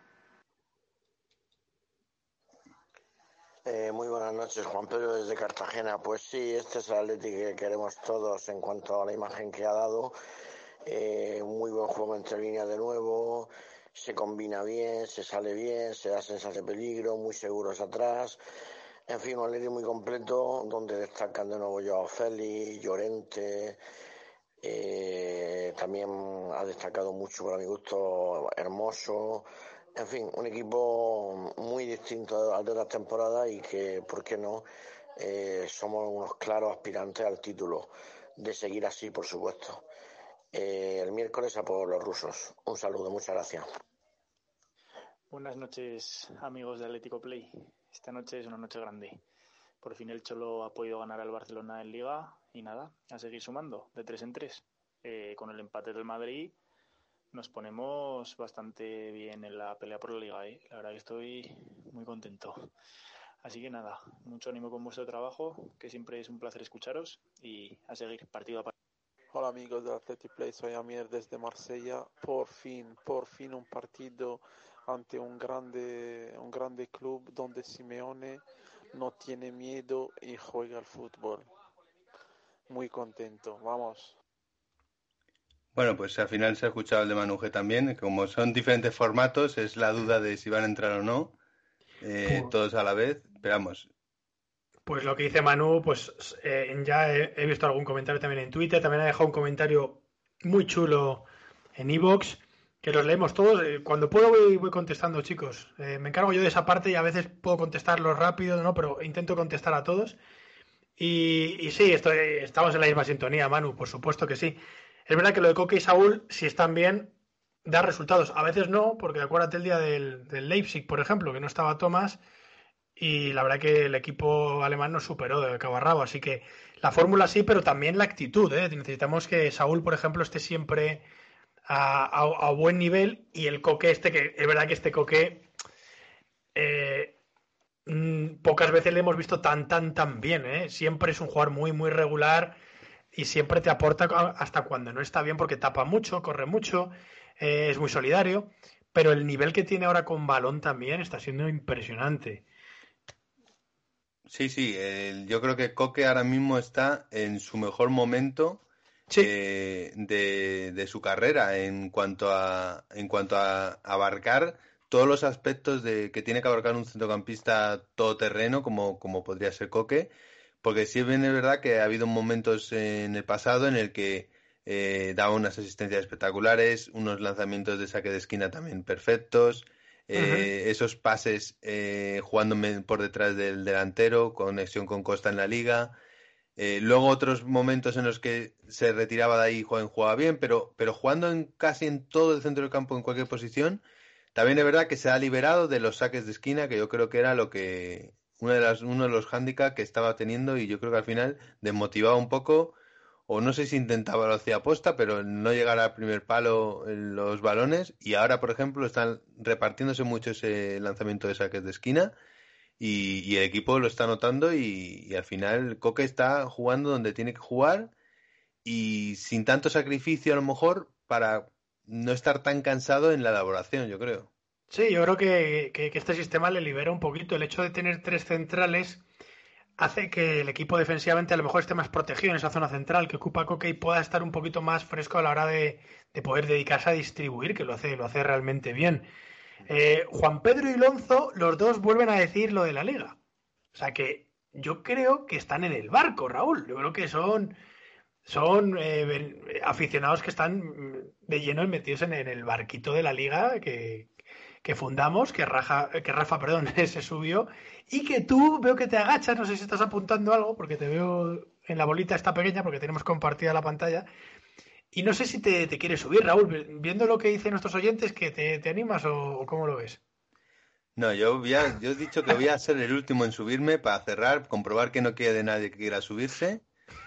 Eh, muy buenas noches, Juan Pedro desde Cartagena. Pues sí, este es el Atlético que queremos todos en cuanto a la imagen que ha dado. Eh, muy buen juego entre líneas de nuevo, se combina bien, se sale bien, se da sensación de peligro, muy seguros atrás. En fin, un Atlético muy completo, donde destacan de nuevo Joao Félix, Llorente. Eh, también ha destacado mucho, para mi gusto, Hermoso. En fin, un equipo muy distinto al de otras temporadas y que, ¿por qué no? Eh, somos unos claros aspirantes al título. De seguir así, por supuesto. Eh, el miércoles a por los rusos. Un saludo, muchas gracias. Buenas noches, amigos de Atlético Play. Esta noche es una noche grande. Por fin el Cholo ha podido ganar al Barcelona en Liga y nada, a seguir sumando de tres en tres. Eh, con el empate del Madrid nos ponemos bastante bien en la pelea por la Liga. ¿eh? La verdad que estoy muy contento. Así que nada, mucho ánimo con vuestro trabajo, que siempre es un placer escucharos y a seguir partido a partido. Hola amigos de Athletic Play, soy Amir desde Marsella. Por fin, por fin un partido ante un grande, un grande club donde Simeone no tiene miedo y juega al fútbol. Muy contento, vamos. Bueno, pues al final se ha escuchado el de Manu G también. Como son diferentes formatos, es la duda de si van a entrar o no, eh, Pues, todos a la vez. Esperamos. pues lo que dice Manu, pues eh, ya he, he visto algún comentario también en Twitter, también ha dejado un comentario muy chulo en iVoox, que los leemos todos. Eh, cuando puedo voy, voy contestando, chicos. Eh, me encargo yo de esa parte y a veces puedo contestarlos rápido, ¿no? Pero intento contestar a todos. Y, y sí, estoy, estamos en la misma sintonía, Manu, por supuesto que sí. Es verdad que lo de Coque y Saúl, si están bien, da resultados. A veces no, porque acuérdate el día del, del Leipzig, por ejemplo, que no estaba Thomas, y la verdad que el equipo alemán nos superó de cabo a rabo. Así que la fórmula sí, pero también la actitud, ¿eh? Necesitamos que Saúl, por ejemplo, esté siempre a, a- a buen nivel, y el Coque este, que es verdad que este Coque eh, mm, pocas veces le hemos visto tan, tan, tan bien, ¿eh? Siempre es un jugador muy, muy regular y siempre te aporta hasta cuando no está bien, porque tapa mucho, corre mucho, eh, es muy solidario, pero el nivel que tiene ahora con balón también está siendo impresionante. Sí, sí, el- yo creo que Coque ahora mismo está en su mejor momento Sí. eh, de, de su carrera en cuanto a en cuanto a abarcar todos los aspectos de que tiene que abarcar un centrocampista todoterreno como, como podría ser Coque, porque sí bien es verdad que ha habido momentos en el pasado en el que eh, daba unas asistencias espectaculares, unos lanzamientos de saque de esquina también perfectos, Ujú. eh, esos pases eh, jugando me- por detrás del delantero, conexión con Costa en la liga. Eh, luego otros momentos en los que se retiraba de ahí y jugaba, jugaba bien, pero, pero jugando en casi en todo el centro del campo, en cualquier posición. También es verdad que se ha liberado de los saques de esquina, que yo creo que era lo que una de las, uno de los hándicaps que estaba teniendo, y yo creo que al final desmotivaba un poco, o no sé si intentaba lo hacía aposta, pero no llegar al primer palo en los balones. Y ahora, por ejemplo, están repartiéndose mucho ese lanzamiento de saques de esquina, y, y el equipo lo está notando, y, y al final Coque está jugando donde tiene que jugar y sin tanto sacrificio a lo mejor para no estar tan cansado en la elaboración, yo creo. Sí, yo creo que, que- que este sistema le libera un poquito. El hecho de tener tres centrales hace que el equipo defensivamente a lo mejor esté más protegido en esa zona central que ocupa Coque, y pueda estar un poquito más fresco a la hora de, de poder dedicarse a distribuir, que lo hace, lo hace realmente bien. Eh, Juan Pedro y Lonzo, los dos vuelven a decir lo de la liga. O sea que yo creo que están en el barco, Raúl. Yo creo que son, son eh, ven- aficionados que están mm, de lleno metidos en, en el barquito de la liga que, que fundamos, que, Raja, que Rafa perdón, se subió, y que tú veo que te agachas, no sé si estás apuntando algo, porque te veo en la bolita esta pequeña, porque tenemos compartida la pantalla, y no sé si te, te quieres subir, Raúl, viendo lo que dicen nuestros oyentes, que te, te animas o, o cómo lo ves. No, yo, voy a- yo he dicho que voy a ser el último en subirme para cerrar, comprobar que no quede nadie que quiera subirse,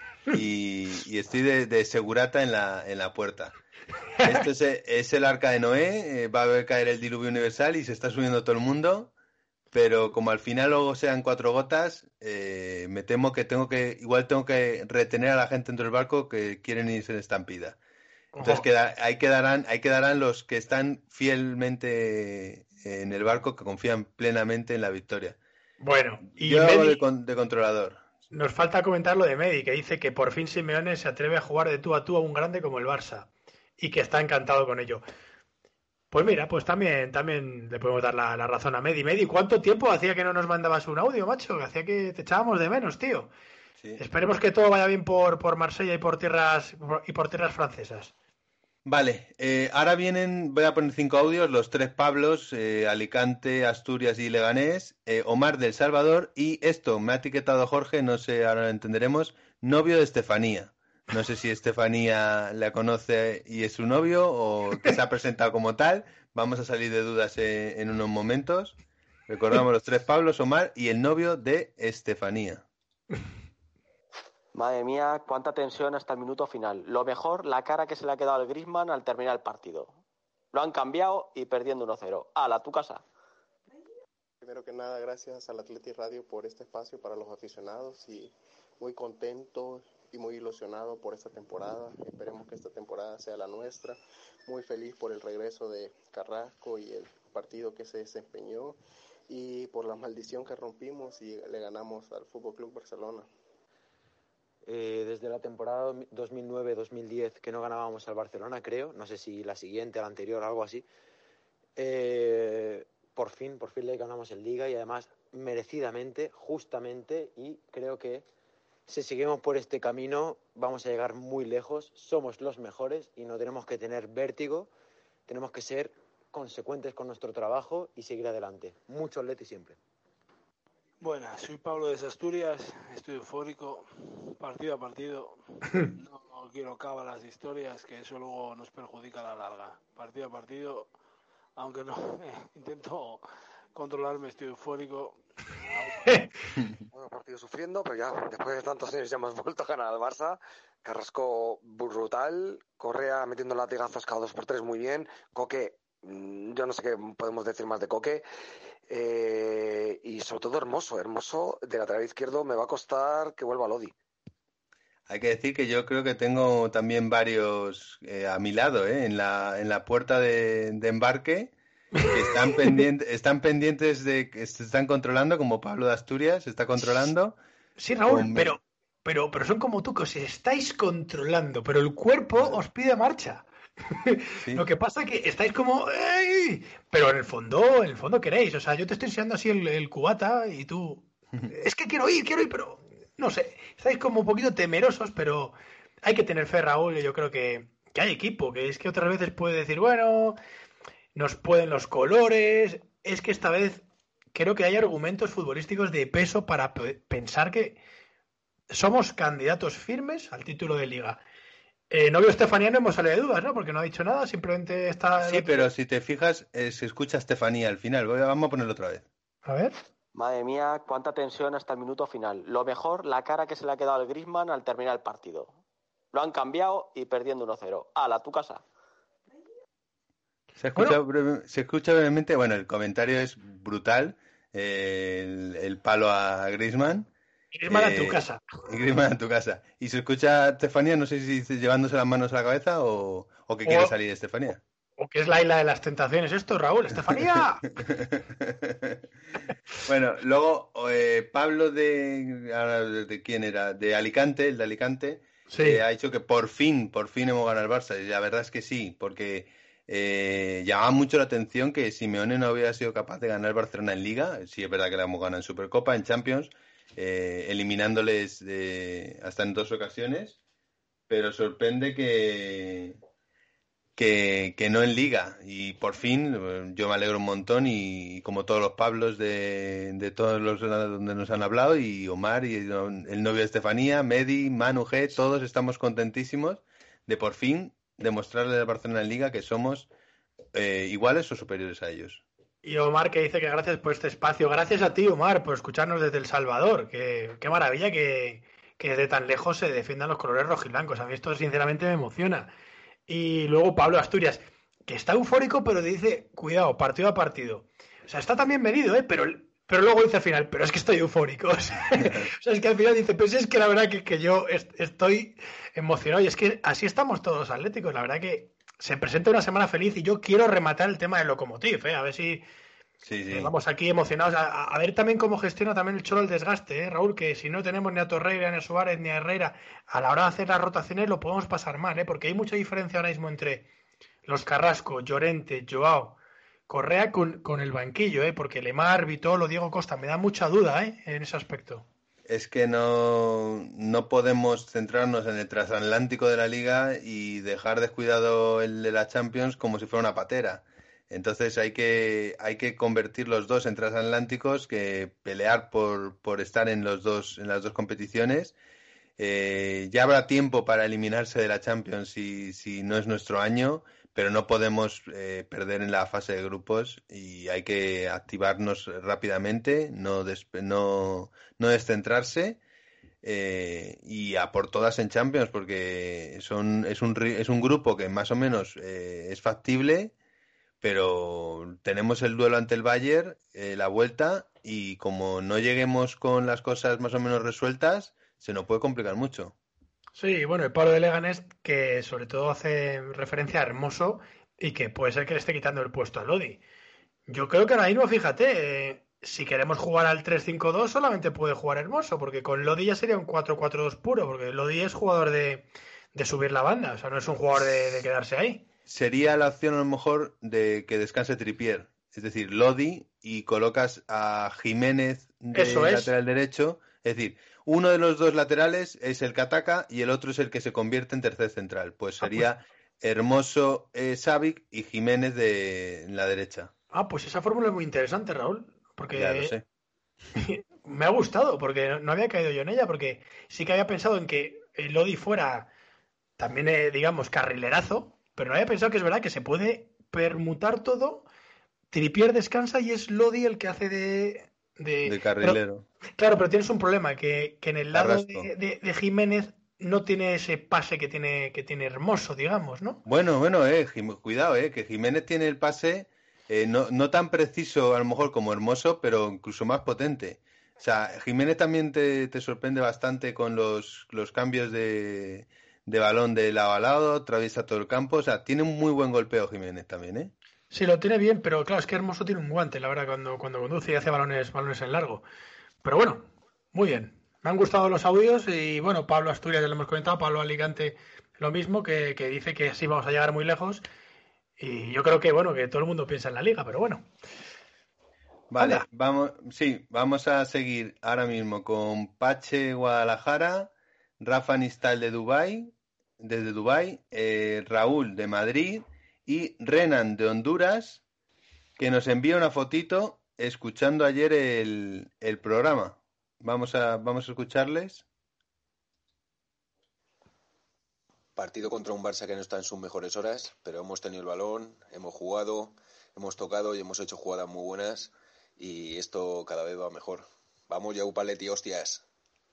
y, y estoy de, de segurata en la, en la puerta. Esto es, e- es el arca de Noé, eh, va a ver caer el diluvio universal y se está subiendo todo el mundo, pero como al final luego sean cuatro gotas, eh, me temo que tengo que, igual tengo que retener a la gente dentro del barco que quieren irse en estampida. Entonces Ojo. queda, ahí quedarán, ahí quedarán los que están fielmente en el barco, que confían plenamente en la victoria. Bueno, y Yo hago de, Medi, con- de controlador. nos falta comentar lo de Medi, que dice que por fin Simeone se atreve a jugar de tú a tú a un grande como el Barça, y que está encantado con ello. Pues mira, pues también, también le podemos dar la, la razón a Medi. Medi, ¿cuánto tiempo hacía que no nos mandabas un audio, macho? Que hacía que te echábamos de menos, tío. Sí. Esperemos que todo vaya bien por, por Marsella y por tierras y por tierras francesas. Vale, eh, ahora vienen, voy a poner cinco audios, los tres Pablos, eh, Alicante, Asturias y Leganés, eh, Omar del Salvador, y esto, me ha etiquetado Jorge, no sé, ahora lo entenderemos, novio de Estefanía. No sé si Estefanía la conoce y es su novio, o que se ha presentado como tal. Vamos a salir de dudas eh, en unos momentos. Recordamos los tres Pablos, Omar y el novio de Estefanía. Madre mía, cuánta tensión hasta el minuto final. Lo mejor, la cara que se le ha quedado al Griezmann al terminar el partido. Lo han cambiado y perdiendo uno cero. ¡Hala, tu casa! Primero que nada, gracias al Atleti Radio por este espacio para los aficionados y muy contento y muy ilusionado por esta temporada. Esperemos que esta temporada sea la nuestra. Muy feliz por el regreso de Carrasco y el partido que se desempeñó y por la maldición que rompimos y le ganamos al Fútbol Club Barcelona. eh, desde la temporada dos mil nueve dos mil diez que no ganábamos al Barcelona, creo, no sé si la siguiente, la anterior, algo así. Eh, por fin, por fin le ganamos en Liga y además merecidamente, justamente, y creo que si seguimos por este camino vamos a llegar muy lejos, somos los mejores y no tenemos que tener vértigo, tenemos que ser consecuentes con nuestro trabajo y seguir adelante. Mucho Atleti siempre. Buenas, soy Pablo de Asturias, estoy eufórico, partido a partido, no, no quiero cábalas de historias, que eso luego nos perjudica a la larga. Partido a partido, aunque no, eh, intento controlarme, estoy eufórico. Bueno, partido sufriendo, pero ya después de tantos años ya hemos vuelto a ganar al Barça. Carrasco brutal, Correa metiendo latigazos cada dos por tres muy bien, Coque, yo no sé qué podemos decir más de Coque. Eh, y sobre todo Hermoso, Hermoso de lateral izquierdo me va a costar que vuelva Lodi. Hay que decir que yo creo que tengo también varios eh, a mi lado, eh, en la en la puerta de, de embarque, que están pendientes, están pendientes de que se están controlando, como Pablo de Asturias se está controlando. Sí, Raúl, con... pero, pero, pero son como tú, que os estáis controlando, pero el cuerpo os pide marcha. ¿Sí? Lo que pasa es que estáis como ¡ey! Pero en el fondo, en el fondo queréis, o sea, yo te estoy enseñando así el, el cubata y tú es que quiero ir, quiero ir, pero no sé, estáis como un poquito temerosos, pero hay que tener fe, Raúl, y yo creo que, que hay equipo, que es que otras veces puede decir, bueno, nos pueden los colores, es que esta vez creo que hay argumentos futbolísticos de peso para p- pensar que somos candidatos firmes al título de Liga. Eh, novio Estefanía no hemos salido de dudas, ¿no? Porque no ha dicho nada, simplemente está... Sí, pero si te fijas, eh, se escucha Estefanía al final. Voy a, vamos a ponerlo otra vez. A ver. Madre mía, cuánta tensión hasta el minuto final. Lo mejor, la cara que se le ha quedado al Griezmann al terminar el partido. Lo han cambiado y perdiendo uno cero. ¡Hala, tu casa! Se escucha, bueno. breve, se escucha brevemente, bueno, el comentario es brutal. Eh, el, el palo a Griezmann. Griezmann eh, a tu casa. Griezmann a tu casa. Y se escucha Estefanía, no sé si dice llevándose las manos a la cabeza o, o que o, quiere salir Estefanía. O que es la isla de las tentaciones esto, Raúl. ¡Estefanía! Bueno, luego eh, Pablo de, de... ¿De quién era? De Alicante, el de Alicante, sí. eh, ha dicho que por fin, por fin hemos ganado el Barça. Y la verdad es que sí, porque eh, llamaba mucho la atención que Simeone no hubiera sido capaz de ganar el Barcelona en Liga. Sí, es verdad que la hemos ganado en Supercopa, en Champions, Eh, eliminándoles de, hasta en dos ocasiones, pero sorprende que, que que no en Liga, y por fin yo me alegro un montón, y, y como todos los Pablos de, de todos los donde nos han hablado, y Omar y el novio de Estefanía, Medi, Manu G, todos estamos contentísimos de por fin demostrarle al Barcelona en Liga que somos eh, iguales o superiores a ellos. Y Omar, que dice que gracias por este espacio. Gracias a ti, Omar, por escucharnos desde El Salvador. Que, qué maravilla que, que desde tan lejos se defiendan los colores rojiblancos. A mí esto sinceramente me emociona. Y luego Pablo Asturias, que está eufórico, pero dice, cuidado, partido a partido. O sea, está también medido, ¿eh? Pero, pero luego dice al final, pero es que estoy eufórico. O sea, o sea es que al final dice, pues es que la verdad que, que yo est- estoy emocionado. Y es que así estamos todos los atléticos. La verdad que se presenta una semana feliz y yo quiero rematar el tema del Lokomotiv, ¿eh? A ver si sí, sí. Eh, vamos aquí emocionados a, a ver también cómo gestiona también el Cholo el desgaste, ¿eh, Raúl? Que si no tenemos ni a Torreira, ni a Suárez, ni a Herrera, a la hora de hacer las rotaciones lo podemos pasar mal, ¿eh? Porque hay mucha diferencia ahora mismo entre los Carrasco, Llorente, Joao, Correa con, con el banquillo, ¿eh? Porque Lemar, Vitolo, Diego Costa, me da mucha duda, ¿eh? En ese aspecto. Es que no, no podemos centrarnos en el transatlántico de la Liga y dejar descuidado el de la Champions como si fuera una patera. Entonces hay que hay que convertir los dos en transatlánticos, que pelear por, por estar en los dos en las dos competiciones. Eh, ya habrá tiempo para eliminarse de la Champions si, si no es nuestro año, pero no podemos eh, perder en la fase de grupos y hay que activarnos rápidamente, no des, no, no descentrarse eh, y a por todas en Champions, porque son es un es un grupo que más o menos eh, es factible, pero tenemos el duelo ante el Bayern, eh, la vuelta, y como no lleguemos con las cosas más o menos resueltas, se nos puede complicar mucho. Sí, bueno, el paro de Leganés, que sobre todo hace referencia a Hermoso y que puede ser que le esté quitando el puesto a Lodi. Yo creo que ahora mismo, fíjate, eh, si queremos jugar al tres cinco dos solamente puede jugar Hermoso, porque con Lodi ya sería un cuatro cuatro dos puro, porque Lodi es jugador de, de subir la banda, o sea, no es un jugador de, de quedarse ahí. Sería la opción a lo mejor de que descanse Trippier, es decir, Lodi, y colocas a Jiménez de Eso es. lateral derecho, es decir, uno de los dos laterales es el que ataca y el otro es el que se convierte en tercer central, pues sería Ah, pues... Hermoso, eh, Savic y Jiménez de en la derecha. Ah, pues esa fórmula es muy interesante, Raúl, porque Ya lo sé. me ha gustado, porque no había caído yo en ella, porque sí que había pensado en que el Lodi fuera también, eh, digamos, carrilerazo, pero no había pensado que es verdad que se puede permutar todo. Trippier descansa y es Lodi el que hace de... de... De carrilero. Pero, claro, pero tienes un problema, que, que en el lado Carrasco. de, de, de Jiménez no tiene ese pase que tiene, que tiene Hermoso, digamos, ¿no? Bueno, bueno, eh, Jim- cuidado, eh, que Jiménez tiene el pase eh, no, no tan preciso a lo mejor como Hermoso, pero incluso más potente. O sea, Jiménez también te, te sorprende bastante con los, los cambios de, de balón de lado a lado, atraviesa todo el campo. O sea, tiene un muy buen golpeo Jiménez también, ¿eh? Sí, lo tiene bien, pero claro, es que Hermoso tiene un guante, la verdad, cuando, cuando conduce y hace balones, balones en largo. Pero bueno, muy bien. Me han gustado los audios y bueno, Pablo Asturias ya lo hemos comentado, Pablo Alicante lo mismo, que, que dice que sí vamos a llegar muy lejos. Y yo creo que bueno, que todo el mundo piensa en la liga, pero bueno. Vale, Anda. vamos, sí, vamos a seguir ahora mismo con Pache Guadalajara, Rafa Nistal de Dubái, desde Dubái, eh, Raúl de Madrid y Renan de Honduras, que nos envía una fotito escuchando ayer el, el programa. Vamos a, vamos a escucharles. Partido contra un Barça que no está en sus mejores horas, pero hemos tenido el balón, hemos jugado, hemos tocado y hemos hecho jugadas muy buenas y esto cada vez va mejor. Vamos, Yau Paletti, hostias.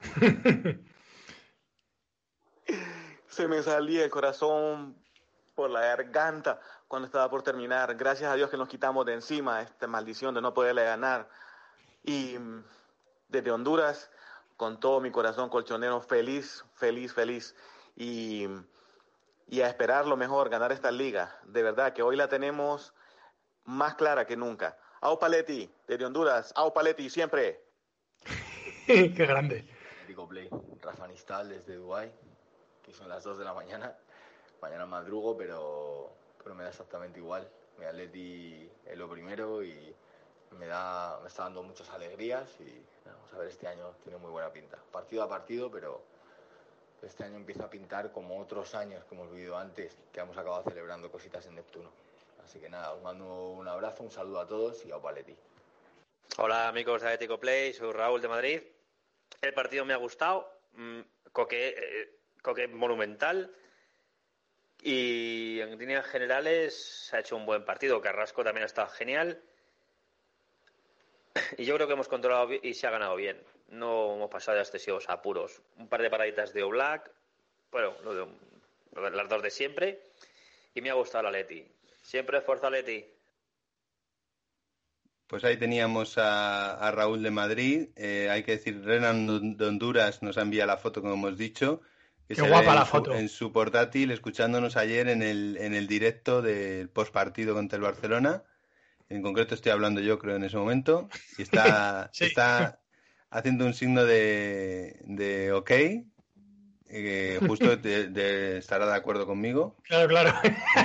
Se me salía el corazón por la garganta cuando estaba por terminar. Gracias a Dios que nos quitamos de encima esta maldición de no poderle ganar. Y desde Honduras, con todo mi corazón colchonero, feliz, feliz, feliz. Y, y a esperar lo mejor, ganar esta liga. De verdad que hoy la tenemos más clara que nunca. Au Paletti, desde Honduras. Au Paletti, siempre. Qué grande. Digo Play, Rafa Nistal desde Dubái, que son las dos de la mañana. Mañana madrugo, pero, pero me da exactamente igual. Mi Atleti es lo primero y me da me está dando muchas alegrías y vamos a ver, este año tiene muy buena pinta. Partido a partido, pero este año empieza a pintar como otros años que hemos vivido antes, que hemos acabado celebrando cositas en Neptuno. Así que nada, os mando un abrazo, un saludo a todos y a Paletti. Hola amigos de Atlético Play, soy Raúl de Madrid. El partido me ha gustado, Coque, eh, Coque monumental y en líneas generales se ha hecho un buen partido. Carrasco también ha estado genial y yo creo que hemos controlado y se ha ganado bien. No hemos pasado de excesivos apuros. Un par de paraditas de Oblak, bueno, lo de, lo de las dos de siempre, y me ha gustado el Atleti. Siempre fuerza Atleti. Pues ahí teníamos a, a Raúl de Madrid. Eh, hay que decir, Renan de Honduras nos ha enviado la foto, como hemos dicho. Que Qué se guapa ve la en su, foto. en su portátil, escuchándonos ayer en el, en el directo del postpartido contra el Barcelona. En concreto estoy hablando yo, creo, en ese momento. Y está, Sí. está haciendo un signo de, de ok. Eh, justo de, de, estará de acuerdo conmigo. Claro, claro.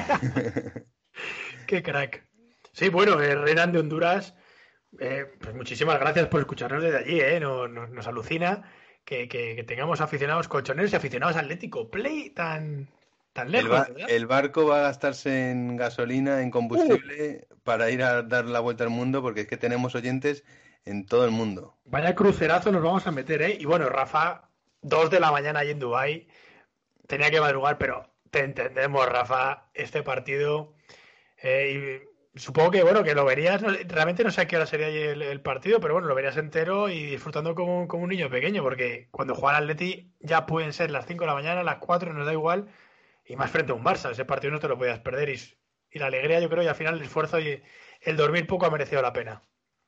Qué crack. Sí, bueno, eh, Renan de Honduras, eh, pues muchísimas gracias por escucharnos desde allí, ¿eh? Nos, nos, nos alucina que, que, que tengamos aficionados colchoneros y aficionados Atlético Play tan, tan lejos, El, ba ¿verdad? el barco va a gastarse en gasolina, en combustible, uh. para ir a dar la vuelta al mundo, porque es que tenemos oyentes en todo el mundo. Vaya crucerazo nos vamos a meter, ¿eh? Y bueno, Rafa, dos de la mañana allí en Dubái, tenía que madrugar, pero te entendemos, Rafa, este partido... Eh, y supongo que, bueno, que lo verías, no, realmente no sé a qué hora sería el, el partido, pero bueno, lo verías entero y disfrutando como, como un niño pequeño, porque cuando juega al Atleti ya pueden ser las cinco de la mañana, las cuatro, nos da igual, y más frente a un Barça, ese partido no te lo podías perder, y, y la alegría, yo creo, y al final el esfuerzo y el dormir poco ha merecido la pena.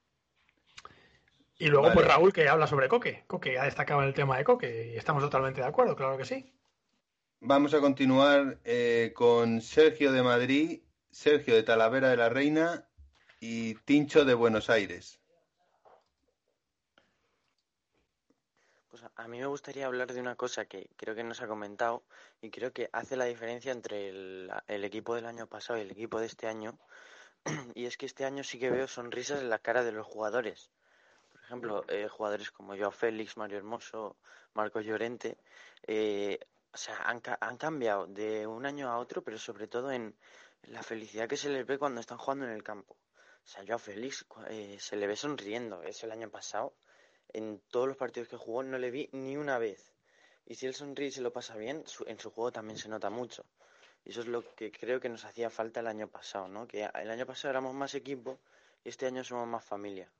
Y luego, vale. Pues Raúl, que habla sobre Coque, Coque ha destacado en el tema de Coque, y estamos totalmente de acuerdo, claro que sí. Vamos a continuar eh, con Sergio de Madrid, Sergio de Talavera de la Reina y Tincho de Buenos Aires. Pues a mí me gustaría hablar de una cosa que creo que no se ha comentado y creo que hace la diferencia entre el, el equipo del año pasado y el equipo de este año, y es que este año sí que veo sonrisas en la cara de los jugadores. Por ejemplo, eh, jugadores como Joao Félix, Mario Hermoso, Marcos Llorente, eh, o sea, han, han cambiado de un año a otro, pero sobre todo en la felicidad que se les ve cuando están jugando en el campo. O sea, Joao Félix eh, se le ve sonriendo. Es el año pasado, en todos los partidos que jugó no le vi ni una vez. Y si él sonríe y se lo pasa bien, su, en su juego también se nota mucho. Y eso es lo que creo que nos hacía falta el año pasado, ¿no? Que el año pasado éramos más equipo y este año somos más familia.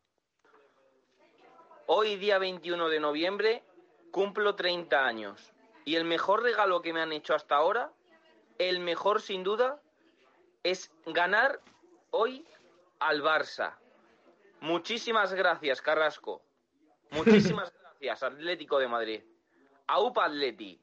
Hoy, día veintiuno de noviembre, cumplo treinta años. Y el mejor regalo que me han hecho hasta ahora, el mejor sin duda, es ganar hoy al Barça. Muchísimas gracias, Carrasco. Muchísimas gracias, Atlético de Madrid. Aupa Atleti.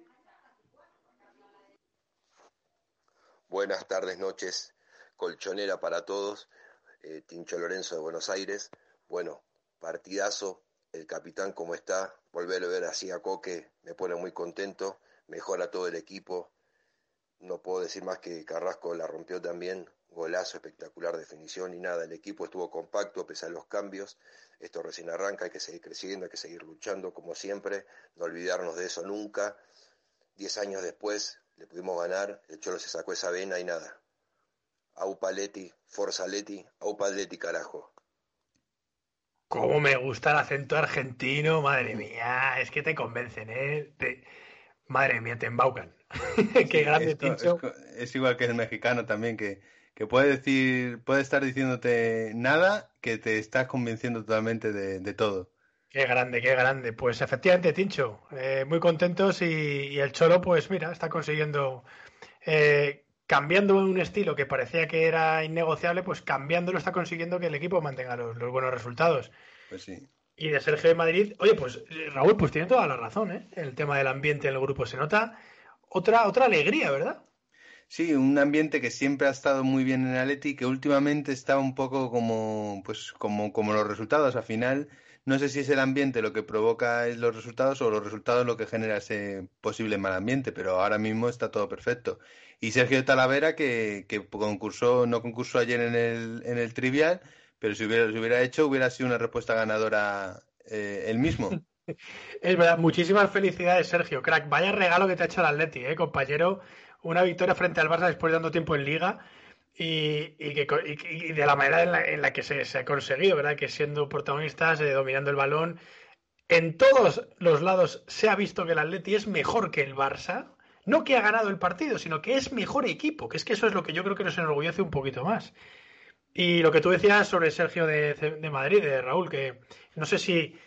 Buenas tardes, noches, colchonera para todos. Eh, Tincho Lorenzo de Buenos Aires. Bueno, partidazo. El capitán como está, volver a ver así a Coque me pone muy contento. Mejora todo el equipo. No puedo decir más que Carrasco la rompió también. Golazo, espectacular definición y nada, el equipo estuvo compacto a pesar de los cambios. Esto recién arranca, hay que seguir creciendo, hay que seguir luchando como siempre, no olvidarnos de eso nunca. Diez años después le pudimos ganar, el Cholo se sacó esa vena y nada. Aupa Leti, Forza Leti, Aupa Leti carajo. Cómo me gusta el acento argentino, madre mía, es que te convencen, ¿eh? Te... Madre mía, te embaucan. Qué Sí, grande, esto, Tincho. es, es igual que el mexicano también, que, que puede decir, puede estar diciéndote nada que te estás convenciendo totalmente de, de todo. Qué grande, qué grande. Pues efectivamente, Tincho, eh, muy contentos y, y el Cholo, pues mira, está consiguiendo, eh, cambiando un estilo que parecía que era innegociable, pues cambiándolo está consiguiendo que el equipo mantenga los, los buenos resultados. Pues sí. Y de Sergio de Madrid, oye, pues Raúl, pues tiene toda la razón, ¿eh? El tema del ambiente en el grupo se nota otra, otra alegría, ¿verdad? Sí, un ambiente que siempre ha estado muy bien en Atleti y que últimamente está un poco como, pues, como, como los resultados. Al final, no sé si es el ambiente lo que provoca los resultados o los resultados lo que genera ese posible mal ambiente, pero ahora mismo está todo perfecto. Y Sergio Talavera, que, que concursó, no concursó ayer en el, en el Trivial, pero si hubiera, si hubiera hecho, hubiera sido una respuesta ganadora eh, él mismo. Es verdad, muchísimas felicidades, Sergio, crack. Vaya regalo que te ha hecho el Atleti, ¿eh, compañero? Una victoria frente al Barça después de tanto tiempo en Liga y, y, que, y, y de la manera en la, en la que se, se ha conseguido, ¿verdad? Que siendo protagonistas, eh, dominando el balón. En todos los lados se ha visto que el Atleti es mejor que el Barça. No que ha ganado el partido, sino que es mejor equipo, que es que eso es lo que yo creo que nos enorgullece un poquito más. Y lo que tú decías sobre Sergio de, de Madrid, de Raúl, que no sé si,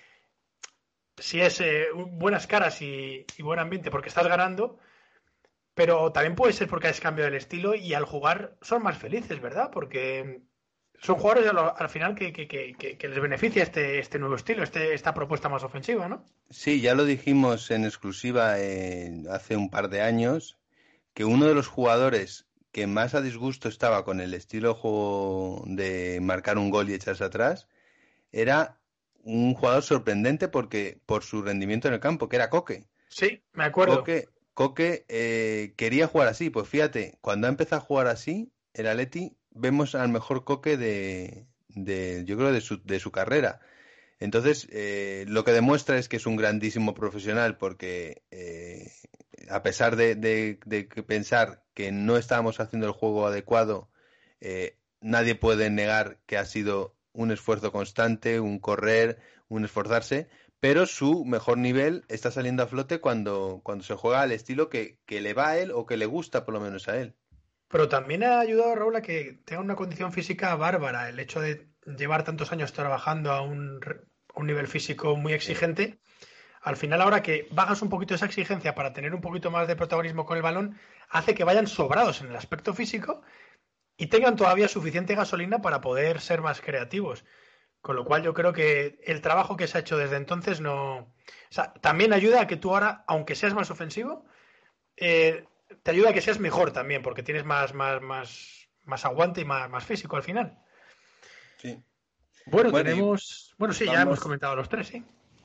si es eh, buenas caras y, y buen ambiente porque estás ganando, pero también puede ser porque has cambiado el estilo y al jugar son más felices, ¿verdad? Porque son jugadores al, al final que, que, que, que les beneficia este, este nuevo estilo, este, esta propuesta más ofensiva, ¿no? Sí, ya lo dijimos en exclusiva eh, hace un par de años, que uno de los jugadores que más a disgusto estaba con el estilo de juego de marcar un gol y echarse atrás era un jugador sorprendente porque por su rendimiento en el campo, que era Coque. Sí, me acuerdo. Coque, Coque eh, quería jugar así, pues fíjate, cuando ha empezado a jugar así, el Atleti, vemos al mejor Coque de, de yo creo, de su, de su carrera. Entonces, eh, lo que demuestra es que es un grandísimo profesional porque eh, a pesar de, de, de pensar que no estábamos haciendo el juego adecuado, eh, nadie puede negar que ha sido un esfuerzo constante, un correr, un esforzarse, pero su mejor nivel está saliendo a flote cuando, cuando se juega al estilo que, que le va a él o que le gusta por lo menos a él. Pero también ha ayudado a Raúl a que tenga una condición física bárbara. El hecho de llevar tantos años trabajando a un, un nivel físico muy exigente, al final ahora que bajas un poquito esa exigencia para tener un poquito más de protagonismo con el balón, hace que vayan sobrados en el aspecto físico y tengan todavía suficiente gasolina para poder ser más creativos. Con lo cual yo creo que el trabajo que se ha hecho desde entonces no... O sea, también ayuda a que tú ahora, aunque seas más ofensivo, eh, te ayuda a que seas mejor también, porque tienes más, más, más, más aguante y más, más físico al final. Sí. Bueno, Bueno, tenemos... Bueno, sí, vamos... ya hemos comentado los tres, sí.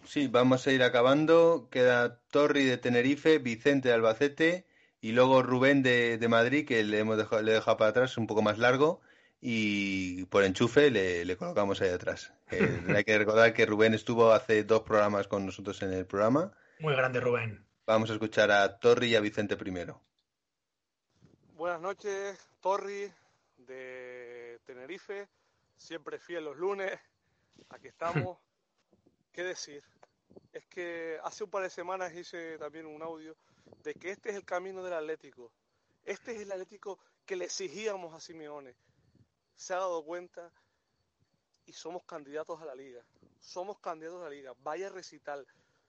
Sí, vamos a ir acabando. Queda Torri de Tenerife, Vicente de Albacete y luego Rubén de, de Madrid, que le hemos dejado, le he dejado para atrás, un poco más largo, y por enchufe le, le colocamos ahí atrás. Eh, hay que recordar que Rubén estuvo hace dos programas con nosotros en el programa. Muy grande, Rubén. Vamos a escuchar a Torri y a Vicente primero. Buenas noches, Torri de Tenerife, siempre fiel los lunes, aquí estamos. ¿Qué decir? Es que hace un par de semanas hice también un audio de que este es el camino del Atlético. Este es el Atlético que le exigíamos a Simeone. Se ha dado cuenta y somos candidatos a la Liga. Somos candidatos a la Liga. Vaya recital.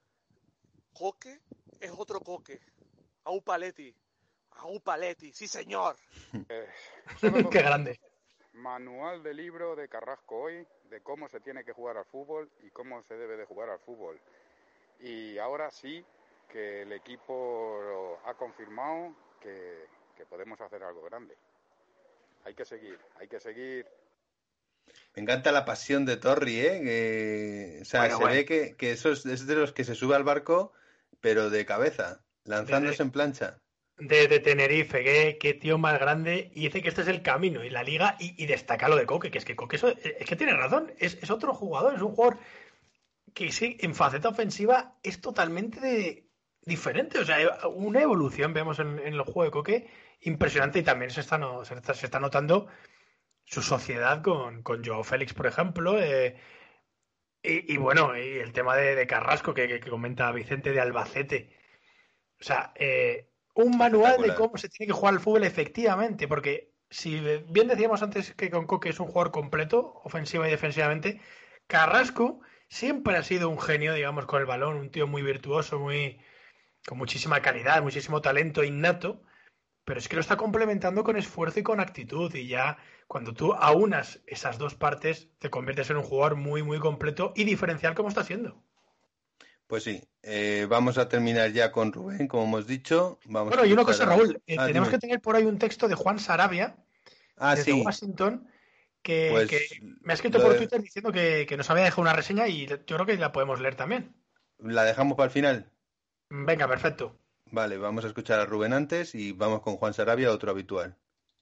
Coque es otro Coque. Aupaletti. Aupaletti, sí señor. Eh, Qué grande. Manual de libro de Carrasco hoy, de cómo se tiene que jugar al fútbol y cómo se debe de jugar al fútbol. Y ahora sí que el equipo ha confirmado que, que podemos hacer algo grande. Hay que seguir, hay que seguir. Me encanta la pasión de Torri, ¿eh? Que, o sea, Bueno, se bueno. ve que, que eso es, es de los que se sube al barco, pero de cabeza, lanzándose De- en plancha. De, de Tenerife, qué, qué tío más grande. Y dice que este es el camino y la liga. Y, y destaca lo de Coque, que es que Coque eso- es que tiene razón. Es, es otro jugador, es un jugador que sí, en faceta ofensiva es totalmente de- diferente. O sea, una evolución vemos en, en el juego de Coque impresionante. Y también se está, no- se está, se está notando su sociedad con, con Joao Félix, por ejemplo. eh, y, y bueno, y el tema de, de Carrasco que, que- que comenta Vicente de Albacete. O sea, eh, un manual de Espectacular. cómo se tiene que jugar al fútbol efectivamente, porque si bien decíamos antes que con Coque es un jugador completo, ofensiva y defensivamente, Carrasco siempre ha sido un genio, digamos, con el balón, un tío muy virtuoso, muy con muchísima calidad, muchísimo talento innato, pero es que lo está complementando con esfuerzo y con actitud, y ya cuando tú aunas esas dos partes, te conviertes en un jugador muy, muy completo y diferencial como está siendo. Pues sí, eh, vamos a terminar ya con Rubén, como hemos dicho. Vamos Bueno, a y una escuchar cosa, a- Raúl, eh, Ah, tenemos dime. que tener por ahí un texto de Juan Sarabia, Ah, desde sí. Washington, que, Pues que me ha escrito lo por de- Twitter diciendo que, que nos había dejado una reseña y yo creo que la podemos leer también. ¿La dejamos para el final? Venga, perfecto. Vale, vamos a escuchar a Rubén antes y vamos con Juan Sarabia, otro habitual.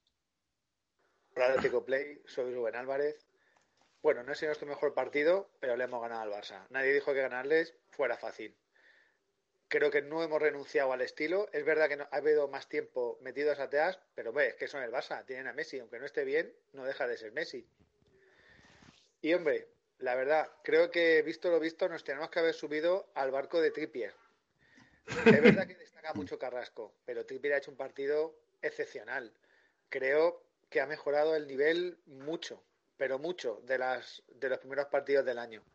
Hola Atlético Play, soy Rubén Álvarez. Bueno, no ha sido nuestro mejor partido, pero le hemos ganado al Barça. Nadie dijo que ganarles fuera fácil. Creo que no hemos renunciado al estilo. Es verdad que no, ha habido más tiempo metidos atrás, pero hombre, es que son el Barça, tienen a Messi. Aunque no esté bien, no deja de ser Messi. Y hombre, la verdad, creo que visto lo visto, nos tenemos que haber subido al barco de Trippier. Es verdad que destaca mucho Carrasco, pero Trippier ha hecho un partido excepcional. Creo que ha mejorado el nivel mucho, pero mucho, de, las, de los primeros partidos del año.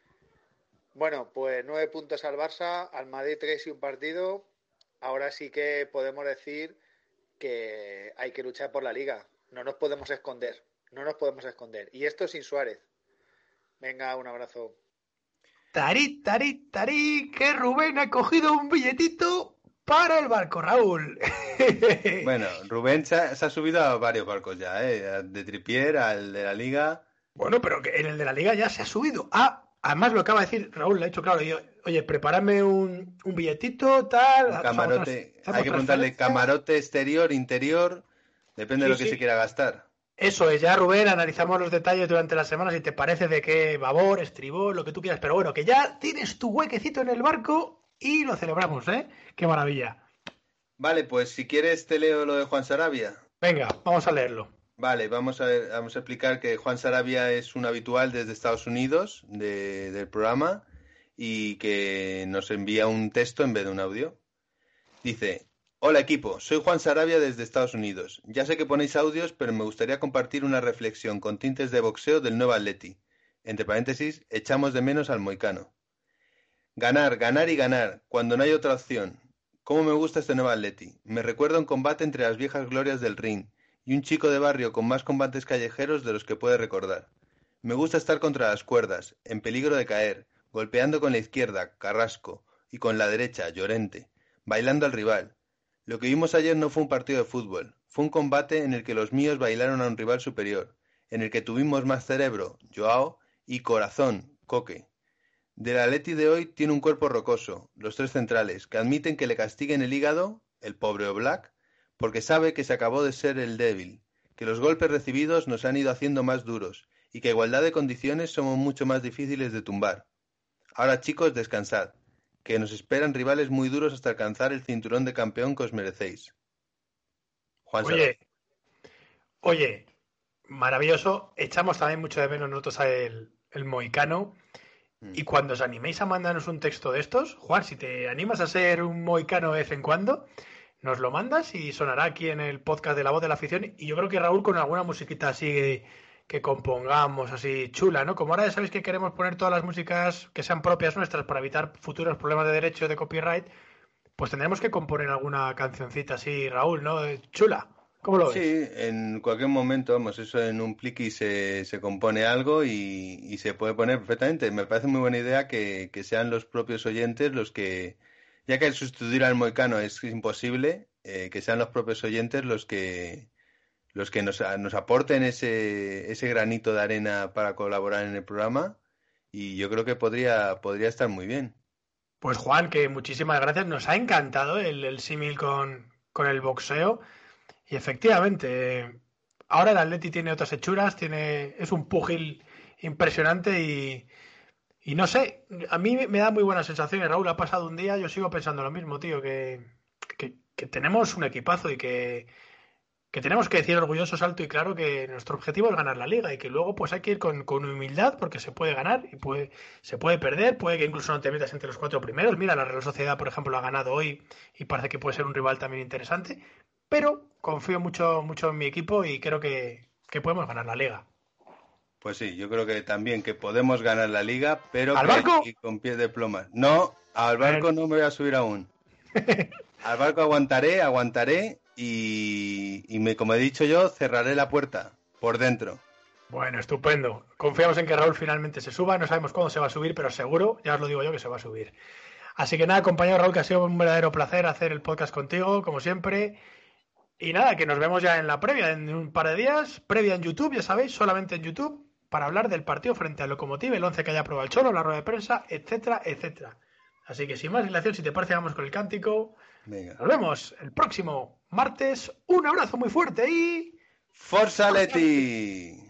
Bueno, pues nueve puntos al Barça, al Madrid tres y un partido. Ahora sí que podemos decir que hay que luchar por la Liga. No nos podemos esconder, no nos podemos esconder. Y esto sin Suárez. Venga, un abrazo. Tarí, tarí, tarí, que Rubén ha cogido un billetito para el barco, Raúl. Bueno, Rubén se ha, se ha subido a varios barcos ya, ¿eh? De Trippier al de la Liga. Bueno, pero que en el de la Liga ya se ha subido. Ah, además lo acaba de decir Raúl, le ha dicho claro. Yo, oye, prepárame un, un billetito, tal. Un camarote. O sea, Hay que hacemos preguntarle transferencia. camarote exterior, interior. Depende de Sí, lo que sí. se quiera gastar. Eso es, ya Rubén, analizamos los detalles durante la semana, si te parece de qué babor, estribor, lo que tú quieras, pero bueno, que ya tienes tu huequecito en el barco y lo celebramos, ¿eh? Qué maravilla. Vale, pues si quieres te leo lo de Juan Sarabia. Venga, vamos a leerlo. Vale, vamos a, ver- vamos a explicar que Juan Sarabia es un habitual desde Estados Unidos de- del programa y que nos envía un texto en vez de un audio. Dice: Hola equipo, soy Juan Sarabia desde Estados Unidos. Ya sé que ponéis audios, pero me gustaría compartir una reflexión con tintes de boxeo del nuevo Atleti. Entre paréntesis, echamos de menos al moicano. Ganar, ganar y ganar, cuando no hay otra opción. ¿Cómo me gusta este nuevo Atleti? Me recuerda un combate entre las viejas glorias del ring y un chico de barrio con más combates callejeros de los que puede recordar. Me gusta estar contra las cuerdas, en peligro de caer, golpeando con la izquierda, Carrasco, y con la derecha, Llorente, bailando al rival. Lo que vimos ayer no fue un partido de fútbol, fue un combate en el que los míos bailaron a un rival superior, en el que tuvimos más cerebro, Joao, y corazón, Coque. Del Atleti de hoy tiene un cuerpo rocoso, los tres centrales, que admiten que le castiguen el hígado, el pobre Oblak, porque sabe que se acabó de ser el débil, que los golpes recibidos nos han ido haciendo más duros y que a igualdad de condiciones somos mucho más difíciles de tumbar. Ahora, chicos, descansad, que nos esperan rivales muy duros hasta alcanzar el cinturón de campeón que os merecéis. Juan Oye, oye, maravilloso. Echamos también mucho de menos nosotros el, el mohicano. Mm. Y cuando os animéis a mandarnos un texto de estos, Juan, si te animas a ser un mohicano de vez en cuando, nos lo mandas y sonará aquí en el podcast de La Voz de la Afición. Y yo creo que Raúl con alguna musiquita así que, que compongamos, así chula, ¿no? Como ahora ya sabéis que queremos poner todas las músicas que sean propias nuestras para evitar futuros problemas de derecho de copyright, pues tendremos que componer alguna cancioncita así, Raúl, ¿no? Chula. ¿Cómo lo ves? Sí, en cualquier momento, vamos, eso en un pliqui se, se compone algo y, y se puede poner perfectamente. Me parece muy buena idea que, que sean los propios oyentes los que, ya que el sustituir al mohicano es imposible, eh, que sean los propios oyentes los que los que nos, nos aporten ese, ese granito de arena para colaborar en el programa, y yo creo que podría, podría estar muy bien. Pues Juan, que muchísimas gracias, nos ha encantado el, el símil con, con el boxeo, y efectivamente, ahora el Atleti tiene otras hechuras, tiene, es un púgil impresionante y, y no sé, a mí me da muy buenas sensaciones, Raúl, ha pasado un día, yo sigo pensando lo mismo, tío, que, que, que tenemos un equipazo y que que tenemos que decir orgullosos alto y claro que nuestro objetivo es ganar la Liga y que luego pues hay que ir con, con humildad porque se puede ganar y puede, se puede perder, puede que incluso no te metas entre los cuatro primeros. Mira, la Real Sociedad, por ejemplo, ha ganado hoy y parece que puede ser un rival también interesante, pero confío mucho, mucho en mi equipo y creo que, que podemos ganar la Liga. Pues sí, yo creo que también que podemos ganar la Liga, pero ¿Al que barco? Y con pies de plomas. No, al barco no me voy a subir aún. Al barco aguantaré, aguantaré y, y me, como he dicho yo, cerraré la puerta por dentro. Bueno, estupendo. Confiamos en que Raúl finalmente se suba. No sabemos cuándo se va a subir, pero seguro, ya os lo digo yo, que se va a subir. Así que nada, compañero Raúl, que ha sido un verdadero placer hacer el podcast contigo, como siempre. Y nada, que nos vemos ya en la previa, en un par de días. Previa en YouTube, ya sabéis, solamente en YouTube, para hablar del partido frente al Lokomotiv, el once que haya probado el Cholo, la rueda de prensa, etcétera, etcétera. Así que sin más dilación, si te parece, vamos con el cántico. Venga. Nos vemos el próximo martes. Un abrazo muy fuerte y... ¡Forza Atleti!